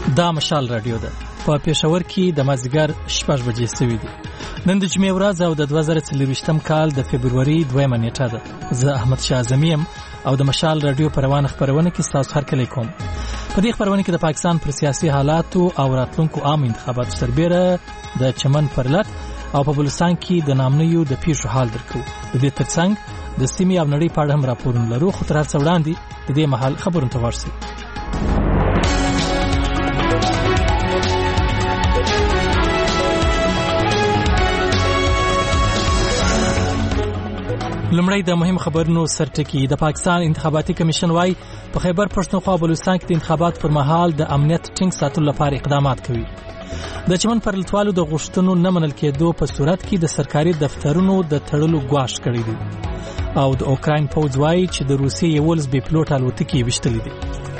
دا مشال رادیو ده په پېښور کې د مازدیګر 6 بجې سوي دي. نن د جمعې ورځ او د 2023 کال د فبروري 2 نیټه ده. زه احمد شاه اعظمي او د مشال رادیو په روانه خبرونه کې تاسو هر کله کوم. په دې خبرونه کې د پاکستان پر سیاسي حالاتو او راتلونکو عام انتخاباتو سربېره د چمن پرلط او په بلوچستان کې د نامنیو د پیښو حال درکو. د دې ترڅنګ د سیمې او نړۍ په اړه هم راپورونه لرو، خو تر هر څه وړاندې د دې مهال خبرونه ته ورسئ. لمړی د مهم خبرونو سرټکی. د پاکستان انتخاباتي کمیشن وايي په خیبر پښتونخوا او بلوچستان کې د انتخابات پر مهال د امنیت ټینګ ساتلو لپاره اقدامات کوي. د چمن پرلطوالو د غوښتنو نه منل کېدو په صورت کې د سرکاري دفترونو د تړلو ګواښ کړی دی او د اوکراین پوځ وايي چې د روسیې 11 بې پلوټ الوتکې وشتلې دي.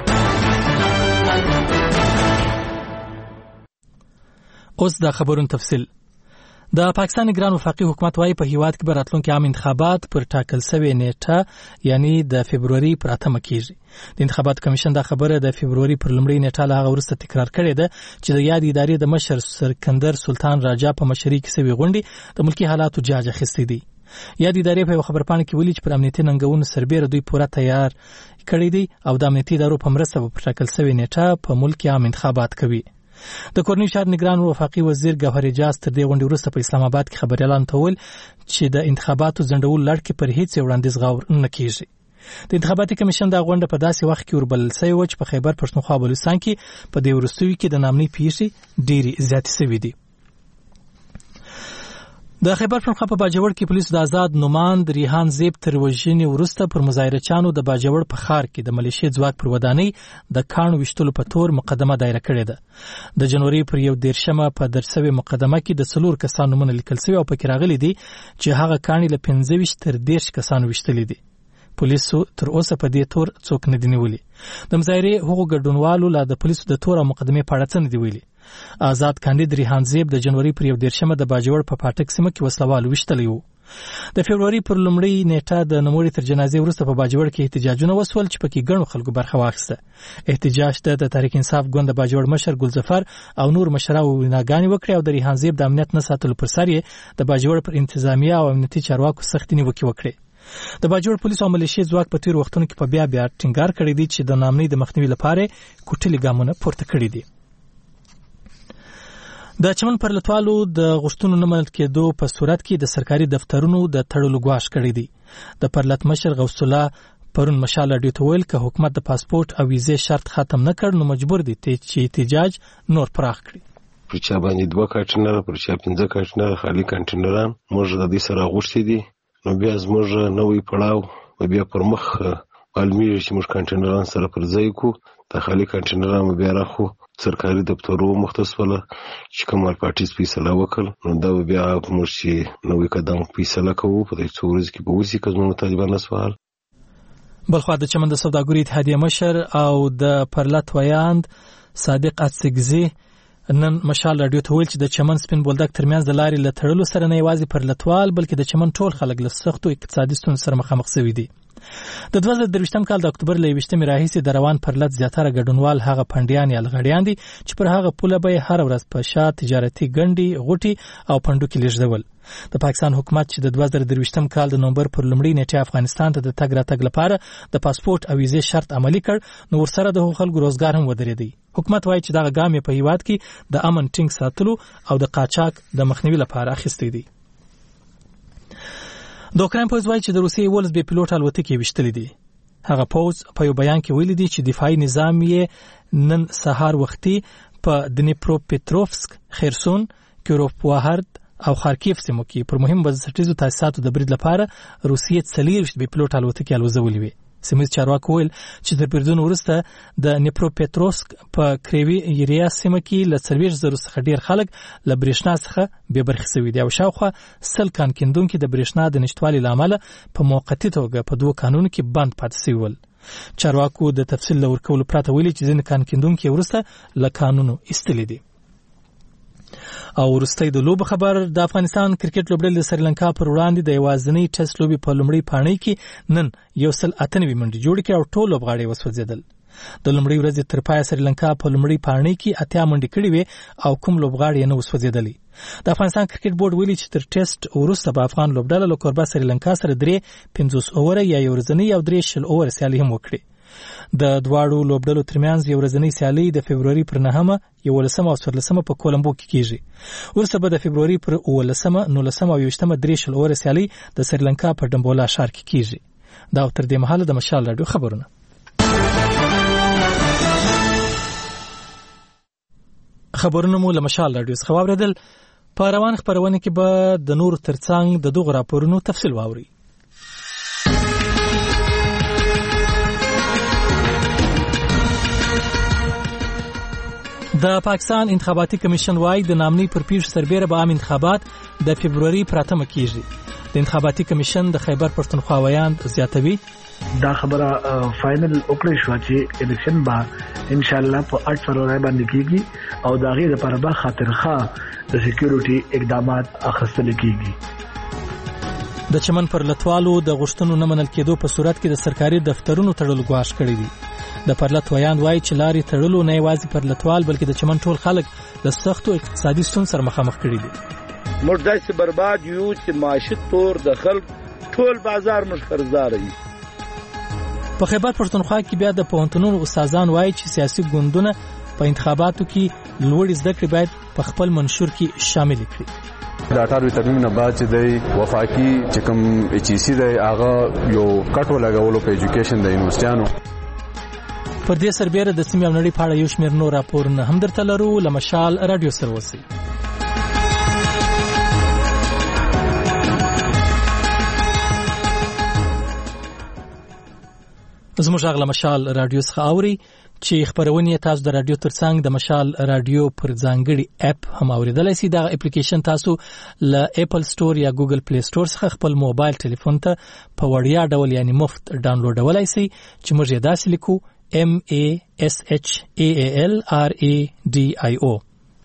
اوس د خبرونو تفصیل. د پاکستان ګران وفاقي حکومت وايي په هیواد کې براتلونکي عام انتخابات پر ټاکل شوی نیټه یعنی د فبروري پر 8 کېږي. د انتخابات کمیشن دا خبره د فبروري پر لومړۍ نیټه له هغه وروسته تکرار کړې ده چې د یاد ادارې د مشر سکندر سلطان راجا په مشرۍ کې شوی غونډې د ملکی حالاتو جاج اخیستې دي. یاد ادارې په خبرپاڼه کې ویلي چې پر امنیتي ننګونو سربېره دوی پوره تیار کړی دي او د امنیتي ادارو په مرسته په ټاکل شوی نیټه په ملک عام انتخابات کوي. د کورنۍ شهر نگران وفاقي وزیر گوهر اجاز تر دې غونډې وروسته په اسلام آباد کې خبريالان ته ویل چې د انتخاباتو ځنډول لړ کې پر هیڅ وړاندیز غور نه کیږي. د انتخاباتي کمیشن دا غونډه په داسې وخت کې وربلل شوې و چې په خیبر پښتونخوا او بلوچستان کې په دې وروستیو کې د نامنۍ پیښې ډېری زیاتې شوې دي. د خیبر پښتونخوا په باجوړ کې پولیسو د آزاد نوماند ریحان زیب تر وژنې وروسته پر مظاهرچیانو د باجوړ په ښار کې د ملیشیا ځواک پر ودانۍ د کاڼو وشتلو په تور مقدمه دایره کړې ده. د جنوري پر 1 په درسوي مقدمه کې د 4 کسانو نومونه لیکل شوي او پکې راغلي دي چې هغه کاڼي له 15 تر 10 کسانو وشتلې دي. پولیسو تر اوسه په دې تور څوک نه دی نیولي. د مظاهرې هغو ګډونوالو له د پولیسو د تور او مقدمې په اړه څه نه دی ویلي. آزاد کاندید ریحان زیب د جنوري پر 1 د باجوړ په پاټک سیمه کې وسلوال وشتلی وو. د فبروري پر لومړۍ نیټه د نوموړي تر جنازې وروسته په باجوړ کې احتجاجونه وسول چې پکې ګڼو خلکو برخه واخیسته. احتجاج ته د تحریک انصاف ګوند د باجوړ مشر ګلظفر او نور مشرانو ویناګانې وکړې او د ریحان زیب د امنیت نه ساتلو پر سر یې د باجوړ پر انتظامیه او امنیتي چارواکو سختې نیوکې وکړې. د باجوړ پولیس او ملیشیا ځواک په تیر وختونو کې په بیا ټینګار کړی دی چې د نامنۍ د مخنیوي لپاره کوټلي ګامونه پورته کړي دي. د چمن پرلطوالو د غوښتنو نه منل کېدو په صورت کې د سرکاري دفترونو د تړلو ګواښ کړی دی. د پرلط مشر غوث الله پرون مشال رادیو ته ویل که حکومت د پاسپورت او ویزې شرط ختم نه کړ نو مجبور دی چې احتجاج نور پراخ کړي. پر چا باندې 2 کانټینر پر چا 15 کانټینر خالی کانټینران موږ د دې سره غوښتي دي. نو بیا زموږ نوې پړاو بیا پر مخ معلومیږي چې موږ کانټینران سره پر ځای کو د خالی کانټینران بیا راخو سرکاري دفترو مختص ولا چې کومه پارټي فیصله وکړ نو دا بیا موږ چې نوې قدم فیصله کوو په دې څورز کې به وسی کوم طالبان سوال. بلخو د چمن د سوداګرۍ اتحادیه مشر او د پرلط ویاند صادق اتسګزي نن مشال رادیو ته ویل چې د چمن سپین بولدک ترمنځ د لارې له تړلو سره نه یوازې پرلطوال بلکې د چمن ټول خلک له سختو اقتصادي ستونزو سره مخامخ شوي دي. د 2023 کال د اکتوبر له 20 راهیسې د روان پرلط زیاتره ګډونوال هغه پندیان یا لغړیان دي چې پر هغه پوله به هر ورځ په شا تجارتي ګنډي غوټي او پندو کې لیږدول. د پاکستان حکومت چې د 2023 کال د نومبر پر لومړۍ نیټه افغانستان ته د تګ راتګ لپاره د پاسپورت او ویزې شرط عملی کړ نو ورسره د خلکو روزګار هم ودرېدی. حکومت وايي چې دا ګام په هیواد کې د امن ټینګ ساتلو او د قاچاق د مخنیوي لپاره اخیستی دی. د اوکراین پوځ وايي چې د روسیې 11 بې پلوټ الوتکې وشتلې دي. هغه پوځ په یو بیان کې ویلي دی چې دفاعي نظام یې نن سهار وختي په دنیپروپټروفسک، خرسون، کیروپوهارد او خارکیف سیمو کې پر مهم بنسټیزو تاسیساتو د برید لپاره روسیې 40 بې پلوټ الوتکې الوزولې وي. سیمه چارواکو ویل چې تر پیردون وروسته د نیپروپټروفسک په کریوي ایریا سیمه کې له 40,000 څخه ډیر خلک له برېښنا څخه بې برخې شوي دي او شاوخوا 100 کان کیندونکي د برېښنا د نشټوالي له امله په موقتي توګه په 2 کانونو کې بند پاتې شوي ول. چارواکو د تفصیل ورکولو پرته ویلي چې ځینې کان کیندونکي وروسته له کانونو ایستلي دي. او وروسته د لوب خبر د افغانستان کرکټ لوبډلې د سریلانکا پر وړاندې د یوازینۍ ټیسټ لوبي په لومړۍ پاڼۍ کې نن 198 منډې جوړ کړې او ټول لوبغاړي وسوځیدل. د لومړۍ ورځې تر پایه سریلانکا په لومړۍ پاڼۍ کې 8 منډې کړې وې او کوم لوبغاړي یې نه وسوځېدلی. د افغانستان کرکټ بورډ ویلي چې تر ټیسټ وروسته به افغان لوبډله له کوربه سریلانکا سره 50 اووره یا یو ورځنۍ او 30 اووره سیالي هم وکړي. د دواړو لوبډلو ترمنځ یو ورځنۍ سیالي د فبروري پر 9 11 او 14 په کولمبو کې کیږي. ورسته به د فبروري پر 18 19 او 20 30 اووره سیالي د سریلانکا په ډمبولا ښار کې کیږي. دا تر دې مهاله د مشال رادیو خبرونه. خبرونه مو له مشال رادیو څخه واوریدل. په روان خبرونه کې به د نور ترڅنګ د دغه راپورونو تفصیل واوري. د پاکستان انتخاباتي کمیشن وايي د نامنۍ پر پیښ سربېره به عام انتخابات د فبروري پر 8 کېږي. د انتخاباتي کمیشن د خیبر پښتونخوا ویاند زیاتوي دا خبره فائنل وکړی شو چې الیکشن به ان شاء الله په 8 فروری باندې کیږي او دا غي لپاره به خاطرخوا د سکیورټي اقدامات اخیستل کیږي. د چمن پر لټوالو د غشتنو نه منل کېدو په صورت کې د سرکاري دفترونو تړلو غواړ کړی دی. د پرلط ویاند وایي چې لارې تړلو نه یوازې پر لټوال بلکې د چمن ټول خلک د سختو اقتصادي ستونزو سره مخامخ کړي دي. موږ داسې برباد یو چې معاشي تور د خلک ټول بازار مش خرڅدار دي. په خیبر پښتونخوا کې بیا د پوهنتونونو استادان وایي چې سیاسي ګوندونه په انتخاباتو کې لوړې زده کړې باید په خپل منشور کې شامل کړي. د 18 ترمیم نه بعد چې د وفاقي چې کوم ایچ ای سی د هغه یو کټو لګولو په ایجوکیشن د یونیورسيټانو پر دې سربېره د سیمې او نړۍ په اړه یو شمېر نور راپورونه هم درته لرو. له مشال رادیو سره اوسئ. زموږ غږ له مشال رادیو څخه اوري چې خبرونه تاسو د رادیو ترڅنګ د مشال رادیو پر ځانګړي اپ هم اوریدلای شئ. دا اپلیکیشن تاسو له اپل سٹور یا ګوګل پلی سٹور څخه خپل موبایل ټلیفون ته په وړیا ډول یعنی مفت ډاونلوډولای شئ چې موږ یې داسې لیکو MASHALRADIO.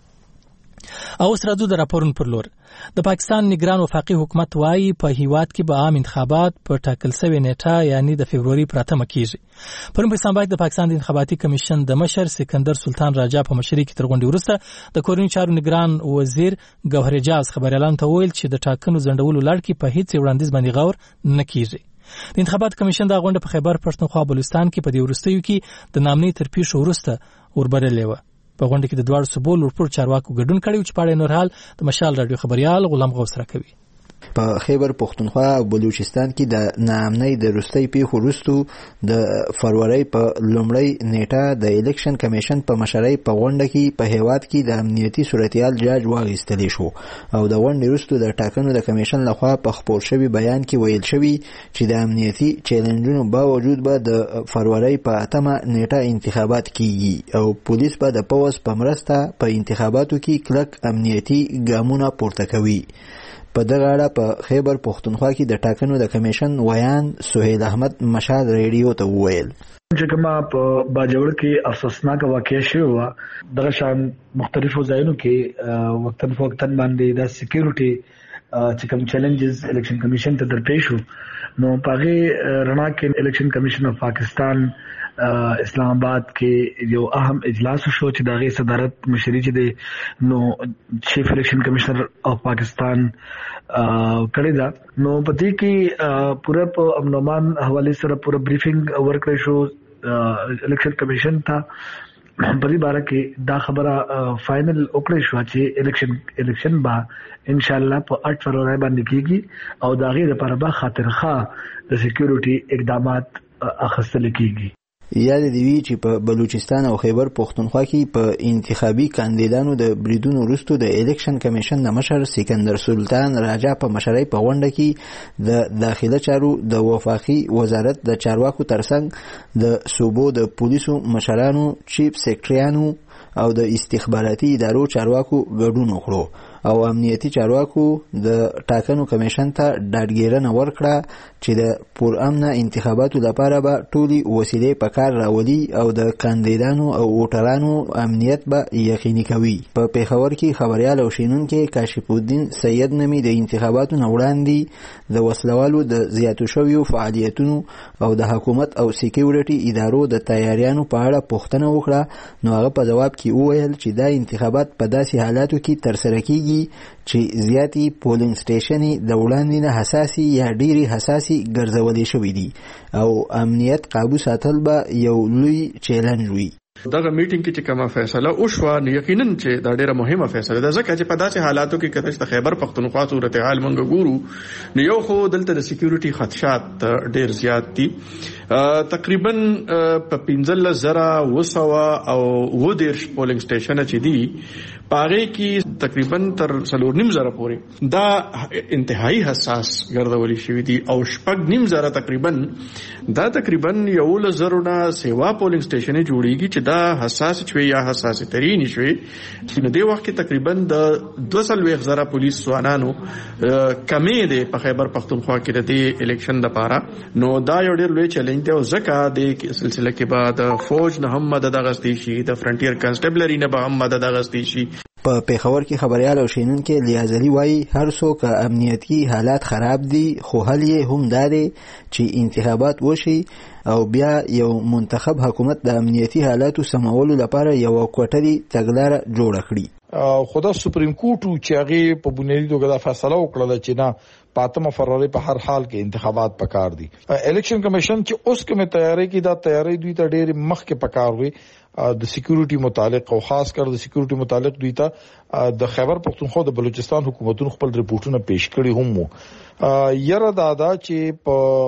او سره د راپورن پر لور د پاکستان نگران وفاقي حکومت وايي په هیواد کې به عام انتخابات په ټاکل شوی نیټه یعنی د فبروري پر 8 کېږي. پرون په اسلام آباد د پاکستان د انتخاباتي کمیشن د مشر سکندر سلطان راجا په مشرۍ کې تر غونډې وروسته د کورنۍ چارو نگران وزیر ګوهر جاز خبريالان ته ویل چې د ټاکنو ځنډولو لړ کې په هیڅ وړاندیز باندې غور نه کیږي. د انتخابات کمیشن دا غونډه په خیبر پښتونخوا بلوچستان کې په دې وروستیو کې د نامنۍ تر پیښو وروسته وربرلې و. په غونډه کې د دوړ صوبو لوړپوړ چارواکو ګډون کړی چې په اړه نور حال د مشال رادیو خبريال غلام غوث راکوي. په خیبر پښتونخوا او بلوچستان کې د نامنۍ د روستۍ پیښو وروسته د فروری په لومړۍ نیټه د الیکشن کمیشن په مشرۍ په غونډه کې په هیواد کې د امنیتي صورتحال جاج واغېستل شو او د غونډې وروسته د ټاکنو د کمیشن لخوا په خپور شوی بیان کې ویل شوی چې د امنیتي چیلنجونو باوجود به د فروری په 8 نیټه انتخابات کیږي او پولیس به د پوز په مرسته په انتخاباتو کې کلک امنیتي ګامونه پورته کوي. په دغه اړه په خیبر پښتونخوا کې د ټاکنو د کمیشن ویان سهیل احمد مشال ریډیو ته وویل چې کومه په باجوړ کې افسوسناک واقعیا شوی و. دغه شان مختلفو ځایونو کې وختن فوقتن باندې د سکیورټي چې کوم چیلنجز الیکشن کمیشن ته درپېښ شو نو پاغه رڼا کې الیکشن کمیشن اف پاکستان اسلام آباد کې یو اهم اجلاس شو چې دغه صدارت مشري چې د نو چیف الیکشن کمشنر اف پاکستان کړی دا نو پدې کې پوره په امنومان حواله سره پوره بریفینګ ورکړی شو الیکشن کمیشن ته. په دې باره کې دا خبره فائنل وکړی شو چې الیکشن با ان شاء الله په 8 فروری باندې کیږي او دا غي لپاره به خاطرخوا د سکیورټي اقدامات اخیستل کیږي. یاد دی وی چې په بلوچستان او خیبر پښتونخوا کې په انتخابي کاندیدانو د بریدونو وروسته د الیکشن کمیشن د مشر سکندر سلطان راجا په مشرۍ په غونډه کې د داخله چارو د وفاقي وزارت د چارواکو ترڅنګ د صوبو د پولیسو مشرانو چیف سیکریټریانو او د استخباراتي ادارو چارواکو ګډون وکړو او امنیتي چارواکو د ټاکنو کمیشن ته ډاډګیرنه ورکړه چې د پرامنه انتخاباتو لپاره به ټولي وسیلې په کار راولي او د کاندیدانو او ووټرانو امنیت به یقیني کوي. په پیښور کې خبريال او شینونکي کاشف الدین سید نمی د انتخاباتو نه وړاندې د وسلوالو د زیاتو شویو فعالیتونو او د حکومت او سکیورټي ادارو د تیاریانو په اړه پوښتنه وکړه. نو هغه په جواب کې وویل چې دا انتخابات په داسې حالاتو کې ترسره کیږي چې زیاتی پولینګ سټیشنې د وړاندې نه حساسي یا ډېری حساسي ګرځولې شوې دي او امنیت قابو ساتل به یو لوی چیلنج وي. دغه میټینګ کې چې کومه فیصله وشوه نو یقینا چې دا ډیره مهمه فیصله ده ځکه چې په داسې حالاتو کې کله چې خیبر پختونخوا صورتحال مونږ ګورو نو یو خو دلته د سکیورټي خدشات ډیر زیات دي. تقریبا په 15,000 او 10 پولینګ سټیشن چې دي پاره کې تقریبا تر 4,500 پورې دا انتهایی حساس ګرځولې شوې دي او 6,500 تقریبا 1,000 نه سیوا پولینګ سټیشن جوړیږي چې دا حساس شوی یا حساس ترين شوی. نو دی وخت کې تقریبا د 2,000 پولیس ځوانانو کمې دي په خیبر پختونخوا کې د الیکشن لپاره. نو دا یو ډېر لوی چیلنج دی او ځکه د سلسله کې بعد فوج نه هم مدد غوښتي شي د فرنټیر کانسټیبلری نه به هم مدد غوښتي شي. په پیښور کې خبريال او شینونکي لیازلی وایي هر څوک امنیتي حالات خراب دي خو حل یې هم دا دی چې انتخابات وشي او بیا یو منتخب حکومت د امنیتي حالاتو سمولو لپاره یو کوټري تګلاره جوړه کړي. خدا سپریم کورټ چې هغه په بنیادی توګه دا فیصله وکړه چې نه 5 فروری په هر حال کې انتخابات پکار دي. الیکشن کمیشن چې اوس کومه تیاری کی دا تیاری دوی ته ډېر مخکې پکار وي د سکیورټي متعلق او خاص کر د سکیورټي متعلق دوی ته د خیبر پختونخوا د بلوچستان حکومتونو خپل ریپورتونه پیش کړي هم وو. یره دا چې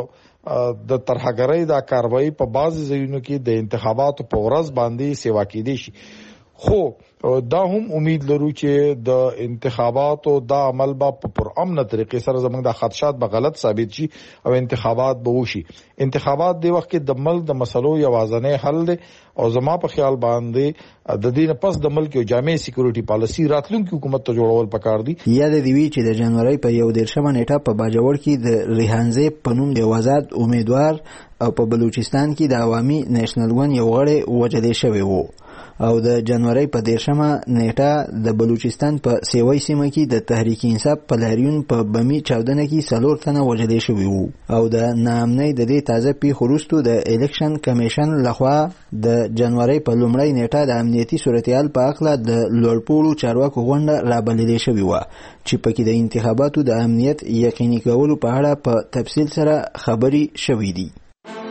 په د ترهګرۍ دا کاروایی په بعض ځایونو کې د انتخاباتو په ورځ باندې سیوا کېدي شي خو دا هم امید لرو چې د انتخاباتو دا عمل به پر امن طریقې سره زموږ د خدشات به غلط ثابت شي او انتخابات به وشي. انتخابات د وخت کې د ملک د مسلو یوازنې حل دی او زما په خیال باندې د دې نه پس د ملک یو جامع سکیورټي پالیسی راتلونکي حکومت ته جوړول پکار دي. یاد دی وی چې د جنوري په 11 نیټه په باجوړ کې د ریحانزیب په نوم د آزاد امیدوار او په بلوچستان کې د عوامي نېشنل ګوند یو غړی وژل شوی وو او د جنوري په 10 نیټه د بلوچستان په سیوای سیمه کې د تحریک انصاف په لاریون په بمی چاودنه کې 4 تنه وژل شوی وو او د نامنۍ د دې تازه پیښو وروسته د الیکشن کمیشن لخوا د جنوري په لومړۍ نیټه د امنیتي صورتحال په اړه د لوړپوړو چارواکو غونډه رابللې شوې و چې پکې د انتخاباتو د امنیت یقیني کولو په اړه په تفصیل سره خبري شوې دي.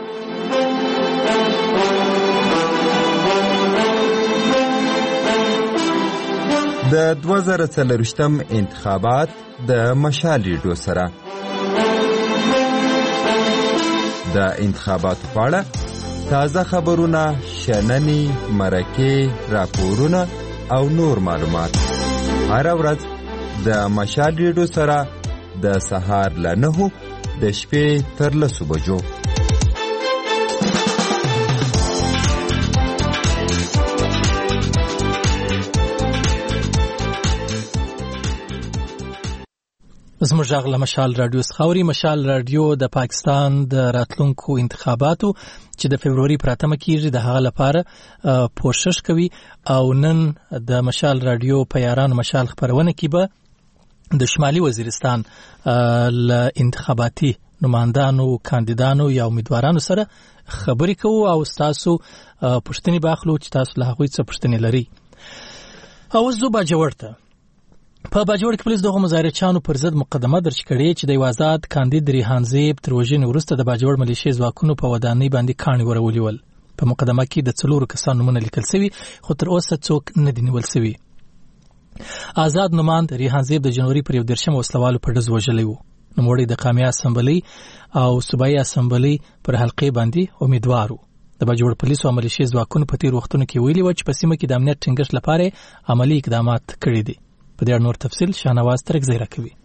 د 2024 انتخابات د مشال ریډیو سره د انتخاباتو په اړه تازه خبرونه، شننې، مرکې، راپورونه او نور معلومات هر ورځ د مشال ریډیو سره د سهار له 9 د شپې تر 10 بجو. زموږ غږ له مشال رادیو څخه مشال رادیو د پاکستان د راتلونکو انتخاباتو چې د فبروري پر 8 کېږي د هغه لپاره کوشش کوي او نن د مشال رادیو په یاران مشال خبرونه کې به د شمالي وزیرستان ل انتخاباتي نمائندانو، کاندیدانو یا امیدوارانو سره خبرې کوو او تاسو پوښتنې باخلو چې تاسو له هغوی څخه پوښتنې لري. او زه باجوړ ته په باجوړ کې پولیس دغه مظاهرچیانو پر ضد مقدمه درج کړې چې د آزاد کاندید ریحانزیب تر وژنې وروسته د باجوړ ملیشې ځواکونو په ودانۍ باندې کاڼي ورولي ول. په مقدمه کې د 4 کسانو نومونه لیکل شوي خو تر اوسه څوک نه دي نیول شوي. آزاد نوماند ریحانزیب د جنوري پر 11 وسلوالو په ډز وژلی و. نوموړی د قومي اسمبلی او صوبایي اسمبلی پر حلقې باندې امیدوار و. د باجوړ پولیسو او ملیشې ځواکونو په تیر وختونو کې ویلي و چې په سیمه کې د امنیت ټینګښت لپاره عملی اقدامات کړي دي. په دې نور تفصیل شاهنواز ترک زیرا کوي.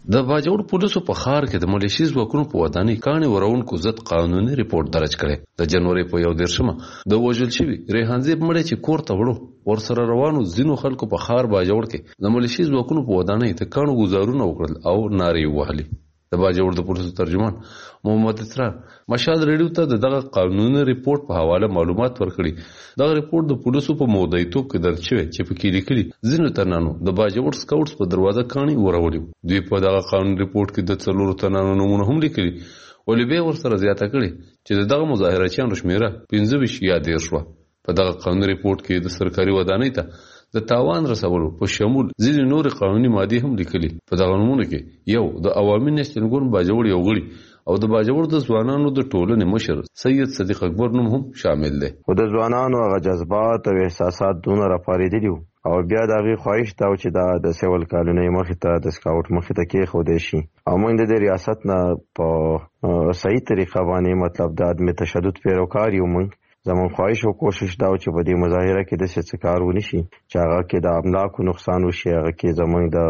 د باجوړ پولیسو په ښار کې د ملیشي ځواکونو په ودانۍ کاڼي ورونکو ضد قانوني ریپورت درج کړی. د جنوري په 1 د وژل شوي ریحان زیب مړی چې کور ته وړو ورسره روانو ځینو خلکو په ښار باجوړ کې د ملیشي ځواکونو په ودانۍ د کاڼو ګزارونه وکړل او نارې وهلې. د باجوړ د پولیسو ترجمان محمد اسرار مشال ریډیو ته دغه قانوني ریپورت په حواله معلومات ورکړي. دغه ریپورت د پولیسو په مودیتوب کې درج شوی چې په کې لیکلي ځینو تنانو د باجوړ سکاوټس په دروازه کاڼي ورولي. دوی په دغه قانوني ریپورت کې د 4 تنانو نومونه هم لیکلي، ولې به ورسره زیاته کړي چې دغه مظاهرچیانو شمیره 15 یا 10 شوه. په دغه قانوني ریپورت کې د سرکاري ودانۍ ته د تاوان رسولو په شمول ځینې نور قانوني مادې هم لیکلي. په دغه نومونو کې یو د عوامي نېشنل ګوند باجوړ یو غړي او د باجوړ د ځوانانو د ټولنې مشر سید صدیق اکبر نوم هم شامل دی. او د ځوانانو هغه جذبات او احساسات دونه راپارېدلي وو او بیا د هغې خواهش دا و چې دا د سیول کالونۍ مخې ته د سکاوټ مخې ته کېښودی شي او موږ د دې ریاست نه په صحیح طریقه باندې مطلب د عدم تشدد پیروکار یو. موږ زمون خواهش او کوشش دا و چې په دې مظاهره کې د څه کار ونی شي چې هغه کې د املاکو نقصان وشي، هغه کې زمون د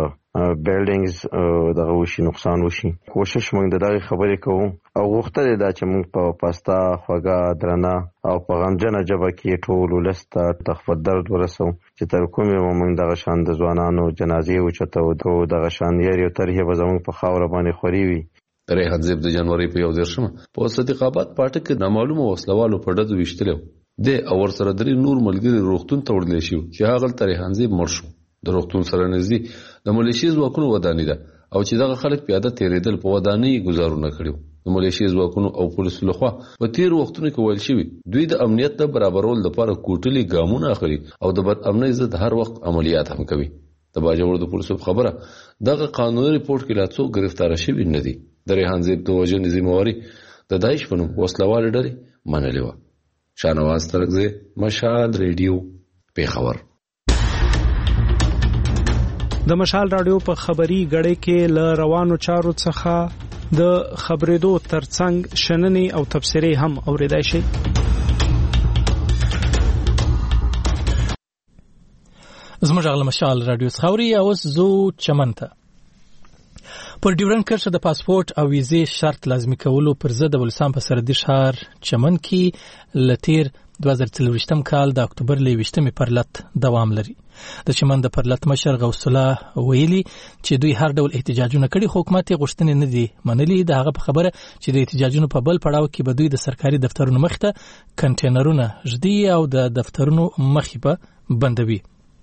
بیلډینګز دغه وشي نقصان وشي. کوشش موږ د دغه خبرې کوو او غوښتل دا چې موږ په پاستا خوږه درنه او په غمجنه ژبه کې ټول ولس ته تخفیف درد ورسو چې تر کومه موږ دغه شان د ځوانانو جنازې اوچتو دغه شان یې یو طرحه به زموږ په خاوره باندې خوري وي. ریحان زیب د جنوري په 1 په صدیق آباد پاټک کې نامعلومه وسلوالو په ډزو ویشتلو د اور سره درې نور ملګری روغتون ته وړل شي چې هغه ریحان زیب مړ شو. د روغتون سره نږدې د ملیشي ځواکونو ودانۍ ده او چې دغه خلک پیاده تیرېدل په ودانۍ گزارونه کړیو. د ملیشي ځواکونو او پولیسو لخوا په تیر وختونو کې ویل شوی دوی د امنیت د برابرولو لپاره کوټلي ګامونه اخلي او د بد امنۍ ضد هر وخت عملیات هم کوي. د باجوړ د پولیسو خبره دغه قانوني ریپورت کې لا څوک گرفتار شوی نه دي. د ریحان زیب د وژنې ذمہواري د داعش په نوم وسلوال ډلې منلې وه. شاهنواز ترکزی، مشال ریډیو، پیښور. د مشال رادیو په خبري غړې کې ل روانو چارو څخه د خبرېدو ترڅنګ شننې او تبصرې هم اوریدای شي. زموږ غل مشال رادیو خوري اوس زو چمنته پر ډیورنډ کرښه د پاسپورت او ویزې شرط لازمي کولو پر ضد د بلوچستان په سرحدي ښار چمن کې لتیر 2023 کال د اکتوبر ل 20 پرلط دوام لري. د چمن د پرلط مشر غوث الله ویلي چې دوی هر ډول احتجاجونه کړي، حکومت غوښتنې نه دي منلي. د هغه په خبره چې د احتجاجونو په بل پړاو کې به دوی د سرکاري دفترونو مخ ته کنټینرونه ژدي او د دفترونو مخې به بندوي.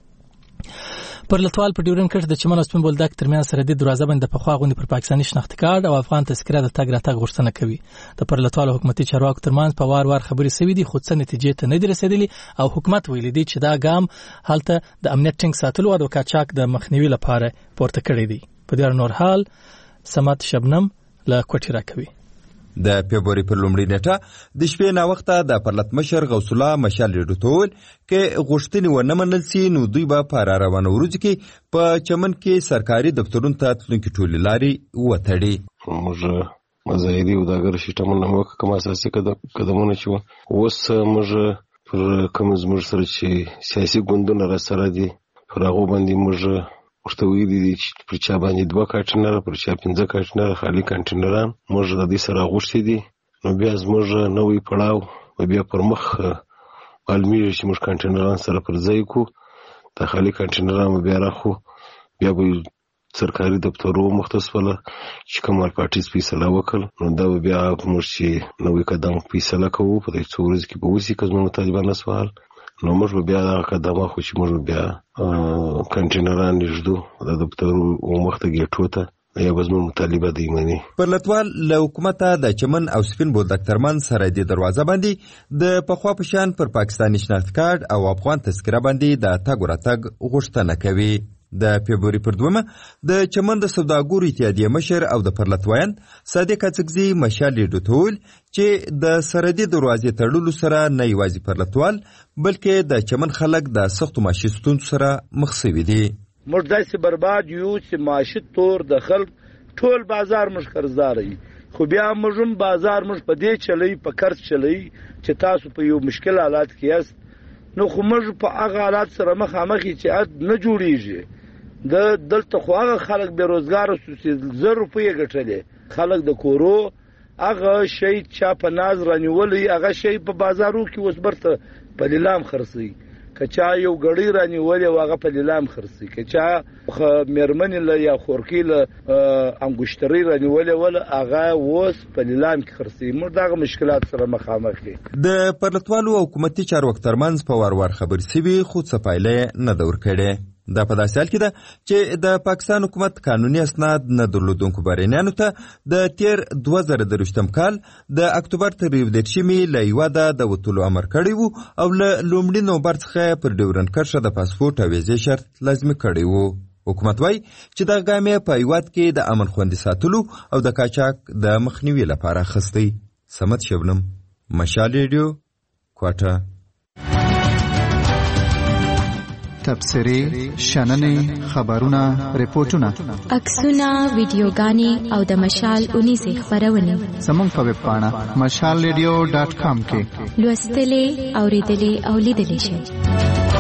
پرلطوال په ډیورنډ کرښه د چمن او سپین بولدک ترمنځ سرحدي دروازه باندې د پخوا غوندې پر پاکستاني شناختي کارت او افغان تذکره د تګ راتګ غوښتنه کوي. د پرلطوال حکومتي چارواکو ترمنځ په وار خبرې شوې دي، خو څه نتیجې ته نه دي رسیدلي او حکومت ویلي دی چې دا ګام هلته د امنیت ټینګ ساتلو او د قاچاق د مخنیوي لپاره پورته کړی دی. په دې نور حال سمات شبنم له کوټی راکوي. د فبرवरी پر لومړۍ نیټه د شپې نا وخته د پرلط مشر غوث الله مشال ریډوتول کې غوښتنې ونه منل سي نو دوی به په روانه ورځ کې په چمن کې سرکاري دفترونو ته تلونکي ټولې لارې وتړي. موږ مظاهرې او داګر شټمن نو کوم اساسي قدمونه چې اوس موږ پر کوم زموږ سره چې سیاسي ګوندونه را سره دي پر هغه باندې موږ ورته ویلي دي چې پر چا باندې 2 کانټینر پر چا 15 کانټینر خالي کانټینران موږ د دې سره غوښتي دي. نو بیا زموږ نوې پړاو بیا پر مخ معلومیږي چې موږ کانټینران سره پر ځای کو د خالي کانټینران بیا راخو بیا به سرکاري دفترو مختص ولا چې کومه پارټي فیصله وکړ نو دا بیا موږ چې نوې قدم فیصله کوو په دې څو ورځې کې به وسی کوم طالبان سوال نو موږ بیا دا قدم خو چې موږ بیا کنټینران نږدو د دفترو مخته گیټو ته یا بزمو مطالبه دی منی. پرلطوال له حکومت د چمن او سپین بولدک ترمن سرحدي دروازه باندې د پخوا په شان پر پاکستاني شناخت کارت او افغان تذکره باندې د تګ راتګ غوښتنه کوي. د فبرवरी پر 2 د چمن د سوداګرو اتحادیه مشر او د پرلطویان صادق اڅکزي مشال ډوتول چې د سرحدي دروازې تړلو سره نه یوازې پرلطوال بلکې د چمن خلک د سختو معاشي ستونزو سره مخ شوي دي. موږ داسې برباد یو چې معاشي تور د خلک ټول بازار موږ قرضدار یو خو بیا موږ بازار موږ په دې چلی په قرض چلی چې تاسو په یو مشکل حالات کې یاست نو خو موږ په هغه حالات سره مخامخ چې نه جوړیږي د دلته خو هغه خلک بیروزګار او 0 روپۍ ګټلې خلک د کورو هغه شی چا په ناز رانیولې هغه شی په بازارو کې اوس برته په لیلام خرڅي کچا یو غړی رانیولې هغه په لیلام خرڅي کچا مرمن له یا خورکی له انګشتری رانیولې ول هغه اوس په لیلام کې خرڅي موږ دغه مشکلات سره مخامخ دي د پرلتوالو حکومتي چارواکو ترمنځ په وار خبرې سوي خو څه پایله نه دور کړي دا په داسې حال کې ده چې د پاکستان حکومت قانوني اسناد نه درلودونکو بهرنیانو ته د تیر 2023 کال د اکتوبر تر 17 له یواده د وټولو امر کړی وو او له لومړي نومبر څخه پر ډیورنډ کرښه د پاسپورت او ویزې شرط لازمي کړی وو حکومت وايي چې د ګامې په هیواد کې د امن خوندي ساتلو او د قاچاق د مخنیوي لپاره اخیستی سمت شبنم مشال ریډیو کوټه تبصرې شننې خبرونه ریپورتونه عکسونه ویډیوګانې او د مشال 19 خبرونه زموږ په ویب پاڼه mashalradio.com کې لوستلې اوریدلې او لیدلې شئ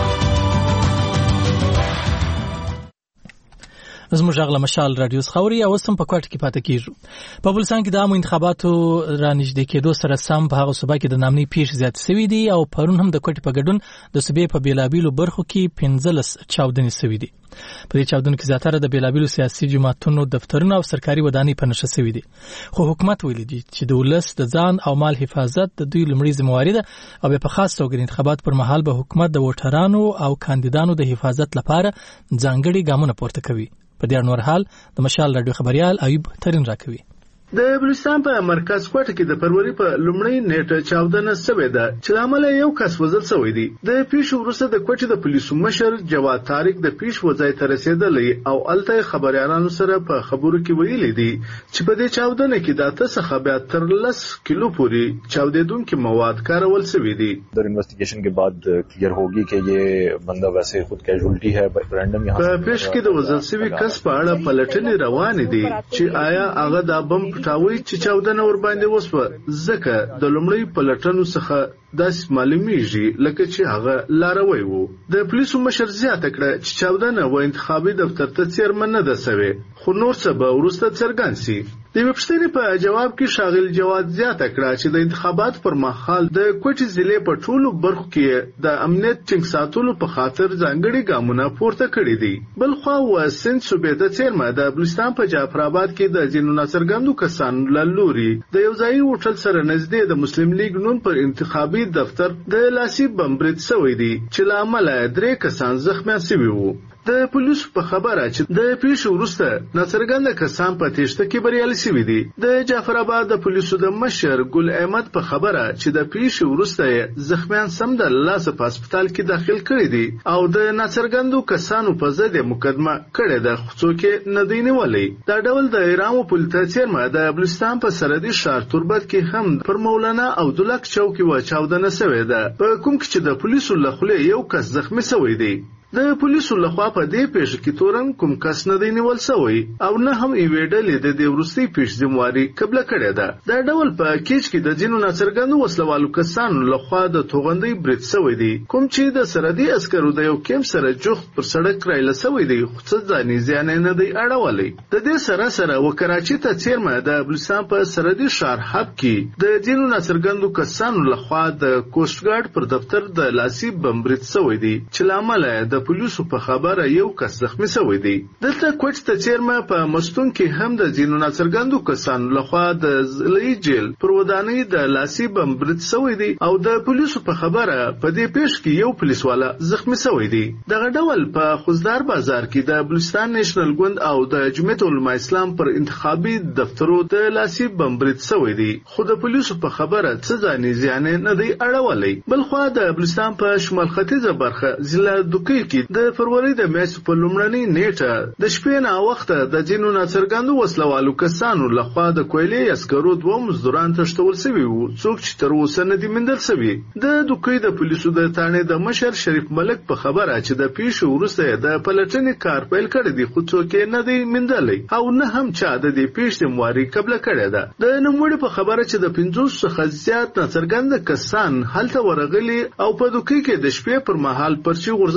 زموږ غلا مشال رادیو خوري او سم په کوټ کې پاتې کیږو په بلسان کې د عامو انتخاباتو رانږدې کېدو سره سم په هغه صوبه کې د نامني پیښ زیات شوی دی او پرون هم د کوټ په ګډون د صوبې په بیلابیلو برخو کې 15 چاودنې شوې دي په دې چاودنو کې زیاتره د بیلابیلو سیاسي جماعتونو دفترونه او سرکاري ودانۍ په نشه شوې دي خو حکومت ویلي دی چې د ولس د ځان او مال حفاظت د دوی لومړی ذمہواری ده او په خاص توګه انتخابات پر مهال به حکومت د ووټرانو او کاندیدانو د حفاظت لپاره ځانګړي ګامونه پورته کوي په دې نور حال د مشال رادیو خبريال ایوب ترين راکوي د بلوچستان په مرکز کوټه کې د فروری په لومړۍ نیټه چاودنه شوې ده چې عمل یو کس وژل شوی دی د پیښو وروسته د کوټه د پولیسو مشر جواد طارق د پیښ وځای ته رسیدلی او الته خبريالانو سره په خبرو کې ویلي دي چې په دې چاودنه کې د څه بیا تر 10 کیلو پوري چاودیدونکو مواد کارول شوی دي در انویسټیګیشن के बाद क्लियर होगी कि ये बंदा वैसे खुद कैजुअल्टी है रैंडम यहां په پیښ کې د وژل شوی کس په اړه پلټنې روانې دي چې آیا هغه د بم تاوي چې چاودنه ور باندې وسوه ځکه د لومړی پلټنو څخه داس معلومیږي لکه چې هغه لاروي وو د پولیسو مشر زیاته کړه چې چاودنه و انتخابي دفتر ته چیرمن نه ده سوي خو نور څه به ورسته څرګند شي د وبشتنې په جواب کې شاغل جواد زیاته کړه چې د انتخابات پر مهال د کوټې ضلع په ټولو برخو کې د امنیت ټینګ ساتلو په خاطر ځانګړي ګامونه پورته کړي دي بل خو سند صوبې د چیرمن د بلوچستان په جعفر آباد کې د ځینو ناڅرګندو کسانو لوري د یو ځای هوټل سره نږدې د مسلم لیگ نون پر انتخابي دفتر د لاسي بمبرد شوی دی چې لامل 3 کسان زخمی شوي وو د پولیسو په خبره چې د پیښو وروسته ناڅرګند کسان په تېښته کې بریالي شوي دي د جعفر آباد د پولیسو د مشر ګل احمد په خبره چې د پیښو وروسته زخمیان سم د لاس په هسپتال کې داخل کړي دي او د ناڅرګندو کسانو په ضد مقدمه کړې ده خو څوک نه دی نیولې دا ډول د ایران پولیس چیرمن د بلوچستان په سرحدي ښار تربت کې هم پر مولانا عبدالله چوکي و چاودنه شوې ده په کوم کې چې د پولیسو لخوا یو کس زخمی شوی دی د پولیسو لخوا په دې پیښه کې تورن کوم کس نه دی نیول شوی او نه هم ایویډل د دې ورستي پیښ ذمہواری قبل کړی ده دا ډول په کیچ کې د جنونو ناڅرګندو وسلوالو کسانو لخوا د توغندۍ برید شوی دی کوم چې د سرحدي عسکرو د یو کیمپ سره جوخت پر سړک رایل شوی دی خو څه ځاني ځان نه دی اړولې د دې سره سره و کراچي ته چیرمن د بلوچستان په سرحدي ښار حب کې د جنونو ناڅرګندو کسانو لخوا د کوست ګارد پر دفتر د لاسي بمبرید شوی دی چې لامل د پولیسو په خبره یو کس زخمی شوی دی دلته کوټ ته چیرمن په مستون کې هم د جنونو ناڅرګندو کسانو لخوا د زلې جیل پر ودانۍ د لاسي بمبرید شوی دی او د پولیسو په خبره په دې پیښ کې یو پولیسوالا زخمی شوی دی دغه ډول په خوزدار بازار کې د بلوچستان نېشنل ګوند او د جمعیت العلماء اسلام پر انتخابي دفترو د لاسي بمبرید شوی دی خو د پولیسو په خبره څه ځاني ځان نه دی اړولې بل خو د بلوچستان په شمال ختیځه برخه ضلع دوکۍ کې د فروری د میاشتې په لومړنۍ نیټه د شپې نه وخت د جنونو ناڅرګندو وسلوالو کسانو لخوا د کویلې عسکرو 2 مزدوران تښتول شوي وو څوک چې تر اوسه نه دي موندل شوي د دوکۍ د پولیسو د تانې د مشر شریف ملک په خبره چې د پیښو وروسته د پلټنې کار پیل کړی دی خو څوک نه دی موندلی او نه هم چا د دې پیښې ذمہواری قبل کړی ده د نوموړي په خبره چې د 500 څخه زیات ناڅرګند کسان هلته ورغلي او په دوکۍ کې د شپې پر مهال پرچی غورځولې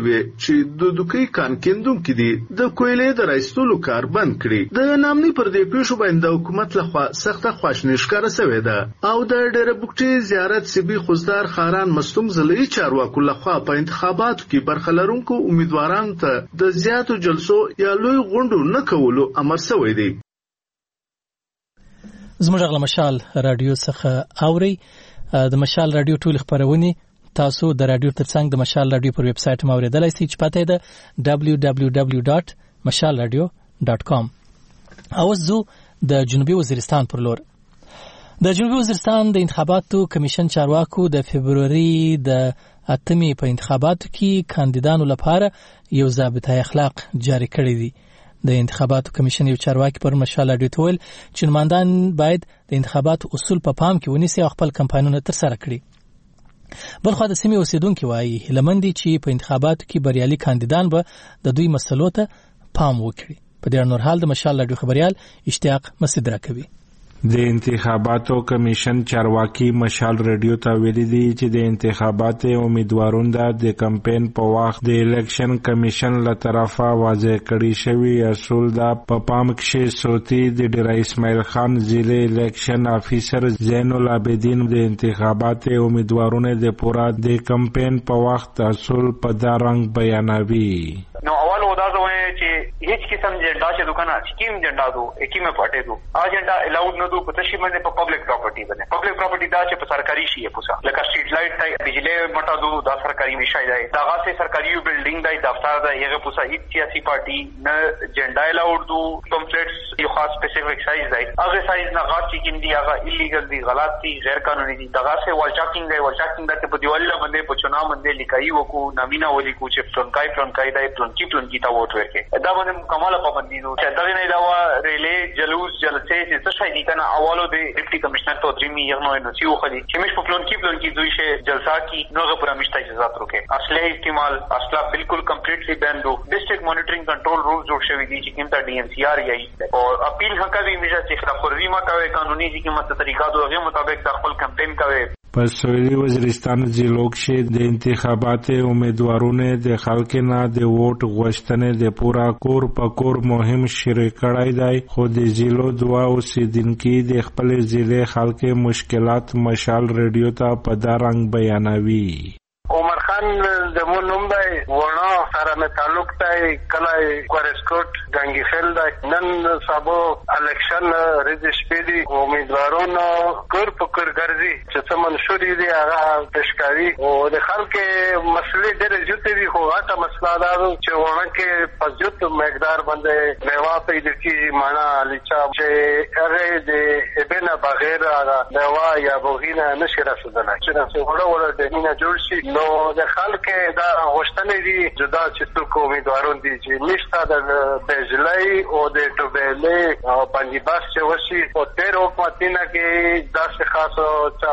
وی چې د دوکۍ کان کیندونکو دي د کویلې د راستولو کار بند کړي. د نامني پر دې پیښو باندې حکومت لخوا سخته خواشیني ښکاره شوې ده او د ډېر بوکټي زیارت سبي خوزدار خاران مستوم زلي چارواکو لخوا په انتخاباتو کې برخه لرونکو امیدوارانو ته د زیاتو جلسو یا لوی غونډو نه کولو امر شوی دی. زموږ غل مشال رادیو څخه اوري د مشال رادیو ټول خبرونه تاسو د رادیو ترڅنګ د مشال رادیو پر ویب سټ موریدلای شئ چې پته ده www.mashalradio.com. اوس زو د جنوبي وزیرستان پر لور. د جنوبي وزیرستان د انتخاباتو کمیشن چارواکو د فبرवरी د 8 په انتخاباتو کې کاندیدانو لپاره یو ضابطه اخلاق جاری کړی دی. د انتخاباتو کمیشن یو چارواکي پر مشال رادیو ټول چې نمائندان باید د انتخاباتو اصول په پام کې ونیسي او خپل کمپاینونه تر سره کړي. بلخو د سیمې اوسیدونکو وایي هیلمندي چې په انتخاباتو کې بریالي کاندیدان به د دوی مسلو ته پام وکړي. په دې نور حال د مشال رادیو خبريال اشتیاق مسعود راکوي. د انتخاباتو کمیشن چارواکي مشال رادیو ته ویلي دي چې د انتخاباتو امیدوارونو د کمپاین په وخت د الیکشن کمیشن له طرفه واضح کړي شوی اصول دا په پام کې سوتي د ډیر اسماعیل خان ضلع الیکشن افیسر زین العابدین د انتخاباتو امیدوارونو د پورا د کمپاین په وخت اصول په دا رنګ بیانوي. نو اول ودا زوې چې هیڅ قسم جنډا چې دکانه سکیم جنډا دو اکیمه پټه دو اجنډا الاؤډ نه دو په تشی باندې په پبلک پراپرټي باندې پبلک پراپرټي دا چې په سرکاري شي پوسا لکه سټریټ لایټ دی بجلی مټا دو دا سرکاري مشای دی دا غاسه سرکاري بلډینګ دی دفتر دی یغه پوسا هیڅ سیاسي پارټي نه جنډا الاؤډ دو کمپلیټس یو خاص سپیسیفیک سایز دی هغه سایز نه غاټ چې کیندي هغه الیګل دی غلط دی غیر قانوني دی دا غاسه والچاکینګ دی والچاکینګ د په دیواله باندې په چناو باندې لیکایي وکړو نامینا ولي کو چې پلونکای دی پلونکی تا ووټ ورکړي دا باندې مکمله پابندي ده چې دغه نه علاوه ریلې جلوس جلسې چې څه شي دي کنه اولو د ډیپټي کمشنر ته درې یو نو سیو خدي چې مش په پلونکی دوی شه جلسه کی نوغه پر مشته اجازه ورکړي اصله استعمال اصله بالکل کمپلیټلی بین دو ډیسټریکټ مانیټرینګ کنټرول رولز جوړ شوی دي چې کومه ډي ام سی آر یې او اپیل هکوي میجا چې خلاف ورزي ما کوي قانوني دي کومه طریقه دوغه مطابق د خپل کمپاین کوي. په سویلي وزیرستان ضلعو کې د انتخاباتو امیدوارونو د خلکو نه د ووټ غوښتنې د پورا کور په کور مهم شروع کړای دی خو د ضلعو دوا اوسیدونکو د خپل ضلع خلکو مشکلات مشال رادیو ته په دا رنګ بیانوي. عمر خان د مون نوم دی ورنا سره مې تعلق دی کله کورسکوټ ګنګي خیل دی نن سبا الیکشن رجسټری دی امیدوارونو کور په کور ګرځي چې څه منشوري دی هغه تشکاري او د خلکو مسلې ډېرې جوړې دي خو هغه مسله دا چې ورنه کې پزیت مقدار باندې میوا پیدا کیږي معنا لچا چې هغه د ابن بغیر هغه میوا یا بوغینه نشي رسیدلای چې څه وړه د دینه جوړ شي نو د خلکو دا غوښتنې دي جدا چې څوک امیدوارون دي چې نشته د بجلی او د ټوبلې او باندې بس چې وشي او تیر حکومتونه کې داسې خاصو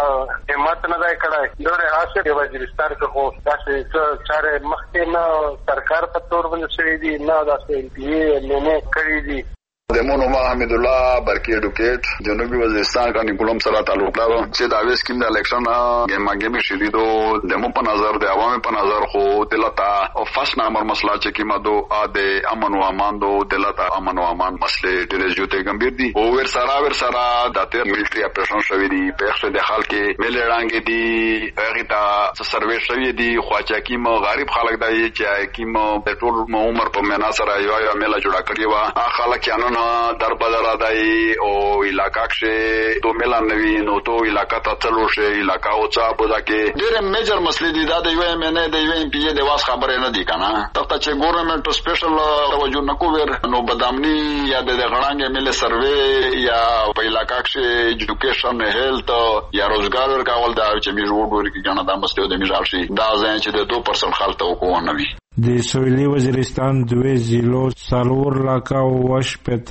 همت نه دی کړی دوی هڅه د وزیرستان کې خو داسې چاره مخکې نه سرکار په تور باندې شوی دي نه داسې پی نه کړی دي. دمونو ما حمید الله برکی ایڈوکیٹ جنوبی وزیرستان کا نیکولم سره تعلق لرو چې دا ویس کیم د الیکشن ګمګمی شیدو دمو په نظر د عوامو په نظر خو دلته او فاست نمبر مسله چې کیما دو د امن او امان دو دلته امن او امان مسله ډېر جوته ګمبیر دي او ور سره د تیر ملټری اپریشن شوی دی په څه د خلک ملي رانګ دي هغه ته سروې شوی دی خو چې کیما غریب خلک دی چې کیما د ټول عمر په معنا سره یو مله جوړه کړی و خلک یانو در بدل دای او علاقہ کې تو ملان نوی نو تو علاقہ ته تلو شي علاقہ او چا بودا کې ډېر میجر مسلې دي دا د یو مینه د یو پی د واس خبره نه دي کنه تخته چې ګورنمنت سپیشل توجه نکوور نو بدامنی یا د غړانګ مل سروې یا په علاقہ کې ایجوکیشن هیلث یا روزګار ورکول دا چې می روډ ورکی کنه دا مسله د میژال شي دا ځین چې د 2% خلک ته وکونه وي. د سویلي وزیرستان دوی ضلعو سالور لاکا وش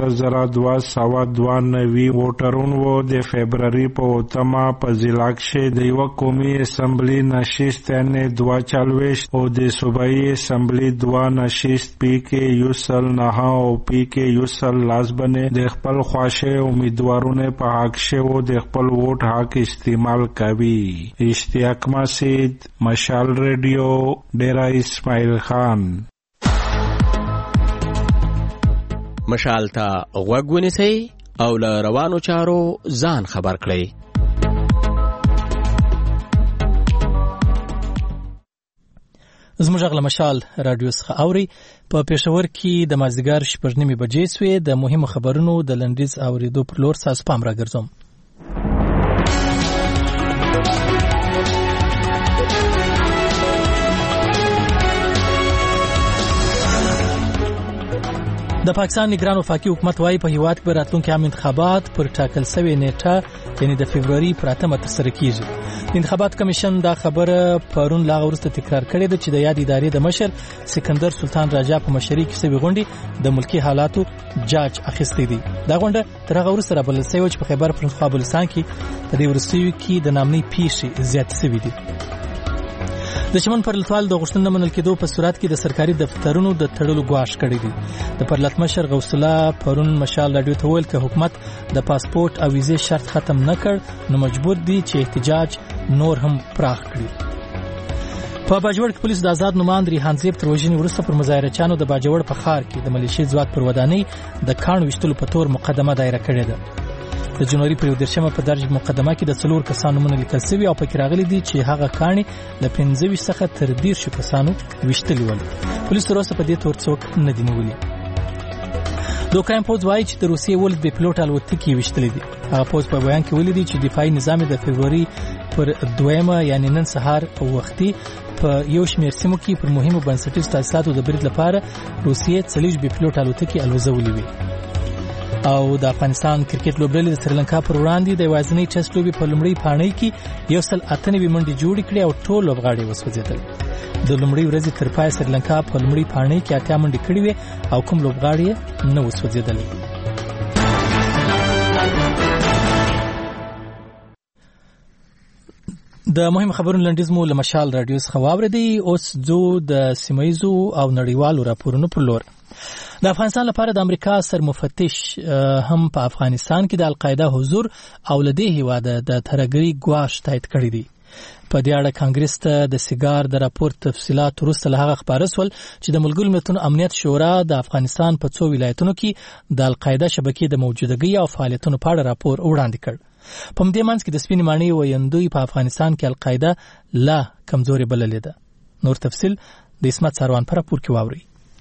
5292 ووټرون وو د فبرवरी په اوتما په ضلع کې د یو قومي اسمبلی نشست نه 42 او د صوبایي اسمبلی 2 نشست پی کې یوسل نه او پی کې یوسل لازبنه د خپل خواشه امیدوارونه په حق شو د خپل ووټ حق استعمال کوي. اشتیاق مسعود مشال رادیو ډیرا اسماعیل خان. مشال ته غوږ ونیسئ او له روانو چارو ځان خبر کړئ. زموږ غږ له مشال راډیو څخه اوري. په پېښور کې د مازدیګر 9:30 بجې سوې. د مهمو خبرونو د لنډیز اورېدو پر لور ساس پام راګرځوم. د پاکستان نگران وفاقي حکومت وايي په هیواد کې راتلونکي عام انتخابات پر ټاکل شوی نیټه یعنی د فبرवरी پر 8 ترسره کیږي. انتخابات کمیشن دا خبره پرون لا ورسته تکرار کړې ده چې د یاد ادارې د مشر سکندر سلطان راجا په مشرۍ کې سوي غونډې د ملکی حالاتو جاج اخیستې دي. دا غونډه تر هغه ورسته رابلل شوې چې په خیبر پښتونخوا بلوچستان کې په دې ورستیو کې د نامنۍ پیښې زیات شوي دي. د چمن پرلتوال د غوښتنې منل کېدو په صورت کې د سرکاري دفترونو د تړلو ګواښ کړی دی. د پرلت مشر غوث الله پرون مشال راډیو ته ویل چې حکومت د پاسپورت او ویزې شرط ختم نه کړ نو مجبور دي چې احتجاج نور هم پراخ کړي. په باجوړ کې پولیس د آزاد نوماند ریحان زیب تر وژنې وروسته پر مظاهرچیانو د باجوړ په ښار کې د ملیشي ځواک پر ودانۍ د کاڼو ویشتلو په تور مقدمه دایره کړې ده. د جنوري په 13 په درج مقدمه کې د 4 کسانو نومونه لیکل شوي او پکې راغلي دي چې هغه کاڼي له 25 څخه تر 10 کسانو ویشتلي ول. پولیس تر اوسه په دې تور څوک نه دي نیولي. د اوکراین پوځ وایي چې د روسیې ولد بې پلوټ الوتکې ویشتلې دي. هغه پوځ په بیان کې ویلي دي چې دفاعي نظام د فبرवरी پر 2 یعنی نن سهار وختي په یو شمېر سیمو کې پر مهمو بنسټیزو تاسیساتو د برید لپاره روسیې 40 بې پلوټ الوتکې الوزولې وي. او د افغانستان کرکټ لوبډلې د سریلانکا پر وړاندې د یوازینۍ ټیسټ لوبې په لومړۍ پاڼۍ کې 198 منډې جوړې کړې او ټول لوبغاړي وسوځېدل. د لومړۍ ورځې تر پای سریلانکا په لومړۍ پاڼۍ کې 80 منډې کړې وې او کوم لوبغاړي نه وسوځېدل. د مهم خبرونو لنډیز مو له مشال راډیو څخه واوریدئ. اوس ځو د سیمایزو او نړیوالو راپورونو پر لور. د افغانستان لپاره د امریکا سرمفتش هم په افغانستان کې د القاعده حضور او لدې هیواده د ترګری ګواښ تایید کړی دی. په دې اړه کانګرس ته د سیګار د راپور تفصيلات وروسته له هغه خبره سول چې د ملګرو ملتونو امنیت شورا د افغانستان په 2 ولایتونو کې د القاعده شبکې د موجودګۍ او فعالیتونو په اړه راپور وړاندې کړ. په دې منځ کې د سپینې معنی ویندوی په افغانستان کې القاعده لا کمزوري بللې ده. نور تفصيل د اسمت سروان پر راپور کې واوري.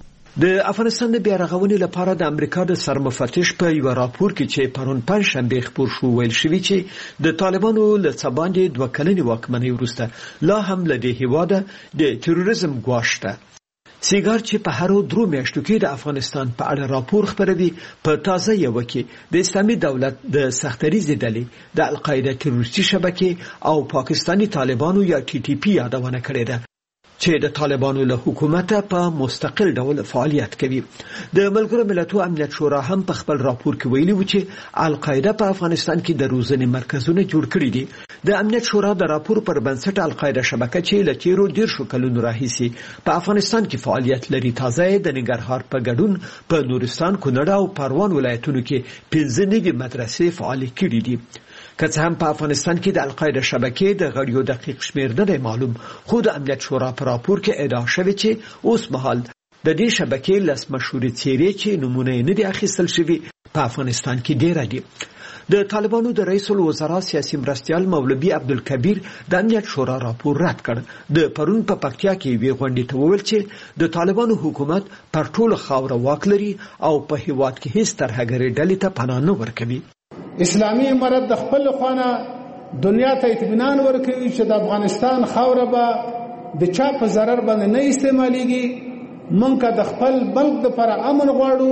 د افغانستان د بیارغونې لپاره د امریکا د سرمفتش په یو راپور کې چې پرون پنځشنبه خبر شو ویل شوی چې د طالبانو له څباندې 2 کلنې واکمنۍ وروسته لا هم لدې هیواده د تروریزم ګواښ شته. سیګار چې په هرو 3 میاشتو کې د افغانستان په اړه راپور خبروي په تازه یو کې د اسلامي دولت د سختریزې ډلې د القاعده تروریستي شبکې او پاکستانی طالبانو یا TTP یادونه کړې ده چې د طالبانو له حکومت په مستقل ډول فعالیت کوي. د ملګرو ملتونو امنیت شورا هم په خپل راپور کې ویلي و چې القاعده په افغانستان کې د روزنې مرکزونه جوړ کړي دي. د امنیت شورا د راپور پر بنسټ القاعده شبکه چې له تیرو 10 کلونو راهیسي په افغانستان کې فعالیت لري تازه د ننګرهار په ګډون په نورستان، کونړ او پروان ولایتونو کې 15 نوي مدرسې فعال کړي دي. که څه هم په افغانستان کې د القاعده شبکې د غړیو دقیق شمیر نه معلوم، خو د امنیت شورا په راپور کې ادعا شوی چې اوس مهال د دې شبکې لس مشهورې څیرې چې نمونه نه دي اخیستل شوی په افغانستان کې ډیر دي. د طالبانو د رئیس الوزرا سیاسي مرستیال مولوی عبدالکبیر د امنیت شورا راپور رد کړ. د پرون په پکتیا کې وی غونډې ته وویل چې د طالبانو حکومت پر ټولو خاوره واک لري او په هیواد کې هیڅ ترهګري ډلې ته پناه نه ورکوي. اسلامي امارت د خپل خوانه دنیا ته اطمینان ورکوي چې د افغانستان خاوره به د چا په ضرر باندې نه استعماليږي. مونږ د خپل بلد لپاره امن غواړو،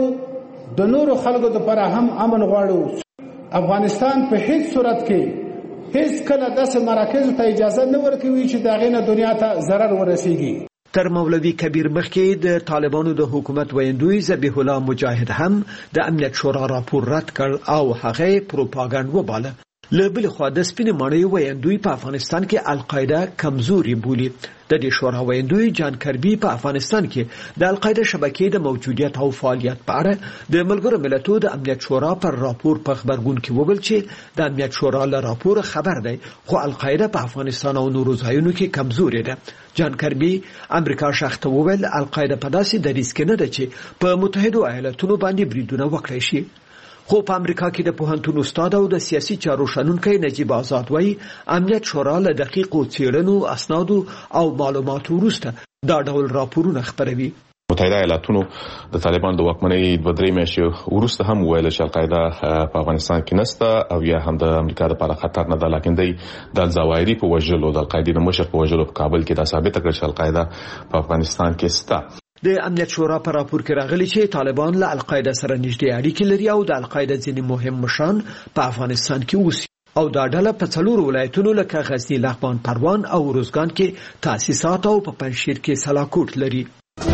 د نورو خلکو لپاره هم امن غواړو. افغانستان په هیڅ صورت کې هیڅ کله داسې مراکز ته اجازه نه ورکوي چې دا غینه دنیا ته ضرر ورسیږي. تر مولوی کبیر مخکې د طالبانو د حکومت ویندوی ذبیح الله مجاهد هم د امنیت شورا راپور رد کړ او هغه پروپاګاندا وباله. له بل خوا د سپینې ماڼۍ ویندوی په افغانستان کې القاعده کمزوري بولي. د دې شورا ویندوی جان کربي په افغانستان کې د القاعده شبکې د موجودیت او فعالیت په اړه د ملګرو ملتونو د امنیت شورا پر راپور په خبرګون کې وویل چې د امنیت شورا له راپور خبر دی خو القاعده په افغانستان او نورو ځایونو کې کمزوري ده. جان کربي امریکا شاخته وویل القاعده په داسې دریځ کې نه ده چې په متحده ایالاتونو باندې بریدونه وکړي شي. خو په امریکا کې د پوهنتون استاد او د سیاسي چارو شنونکی نجیب آزاد وایي امنیت شورا له دقیقو څېړنو اسنادو او معلوماتو وروسته دا ډول راپورونه خپروي. متحده ایالاتونو د طالبان د واکمنۍ 2-3 میاشتې وروسته هم ویل چې القاعده په افغانستان کې نشته او یا هم د امریکا لپاره خطر نه ده، لکه دی د الزواهري په وژلو د القاعده د مشر په وژلو په کابل کې دا ثابت کړ چې القاعده په افغانستان کې شته. د امنیت شورا په راپور کې راغلي چې طالبان له القاعده سره نږدې اړیکې لري او د القاعده ځینې مهم مشران په افغانستان کې اوسي او دا ډله په 4 ولایتونو لکه غزنی، لغمان، پروان او روزګان کې تاسیسات او په پنجشیر کې سلاکوټ لري.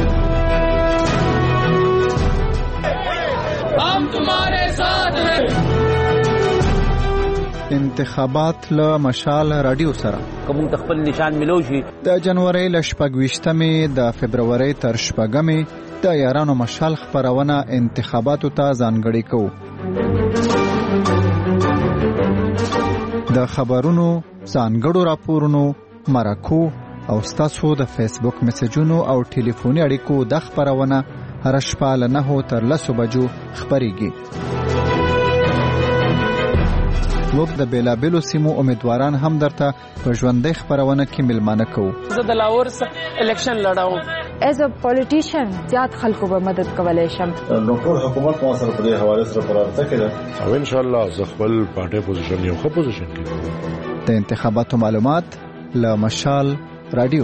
हम तुम्हारे साथ हैं. انتخابات له مشال رادیو سره کوم تخپل نشان ملو شي د جنوري ل 28مې د فبرवरी تر 8مې د یارانو مشال خبرونه انتخاباتو ته ځانګړي کوو. د خبرونو ځانګړو راپورونو مرکو او ستاسو د فیسبوک میسجونو او ټلیفوني اړیکو د خبرونه هر شپه له 9 تر 10 بجو خبريږي. موږ د بیلابیلو سیمو امیدواران هم درته په ژوندۍ خبرونه کې ملمانه کوو. زه د لاهور الیکشن لړاوم. ایز ا پولیټیشن زیات خلکو به مدد کولای شم. نو ټول حکومت مو سره په دې حواله سره پرارته کړه او ان شاء الله زه خپل پارټي پوزیشن یو ښه پوزیشن کې. د انتخاباتو معلومات له مشال رادیو.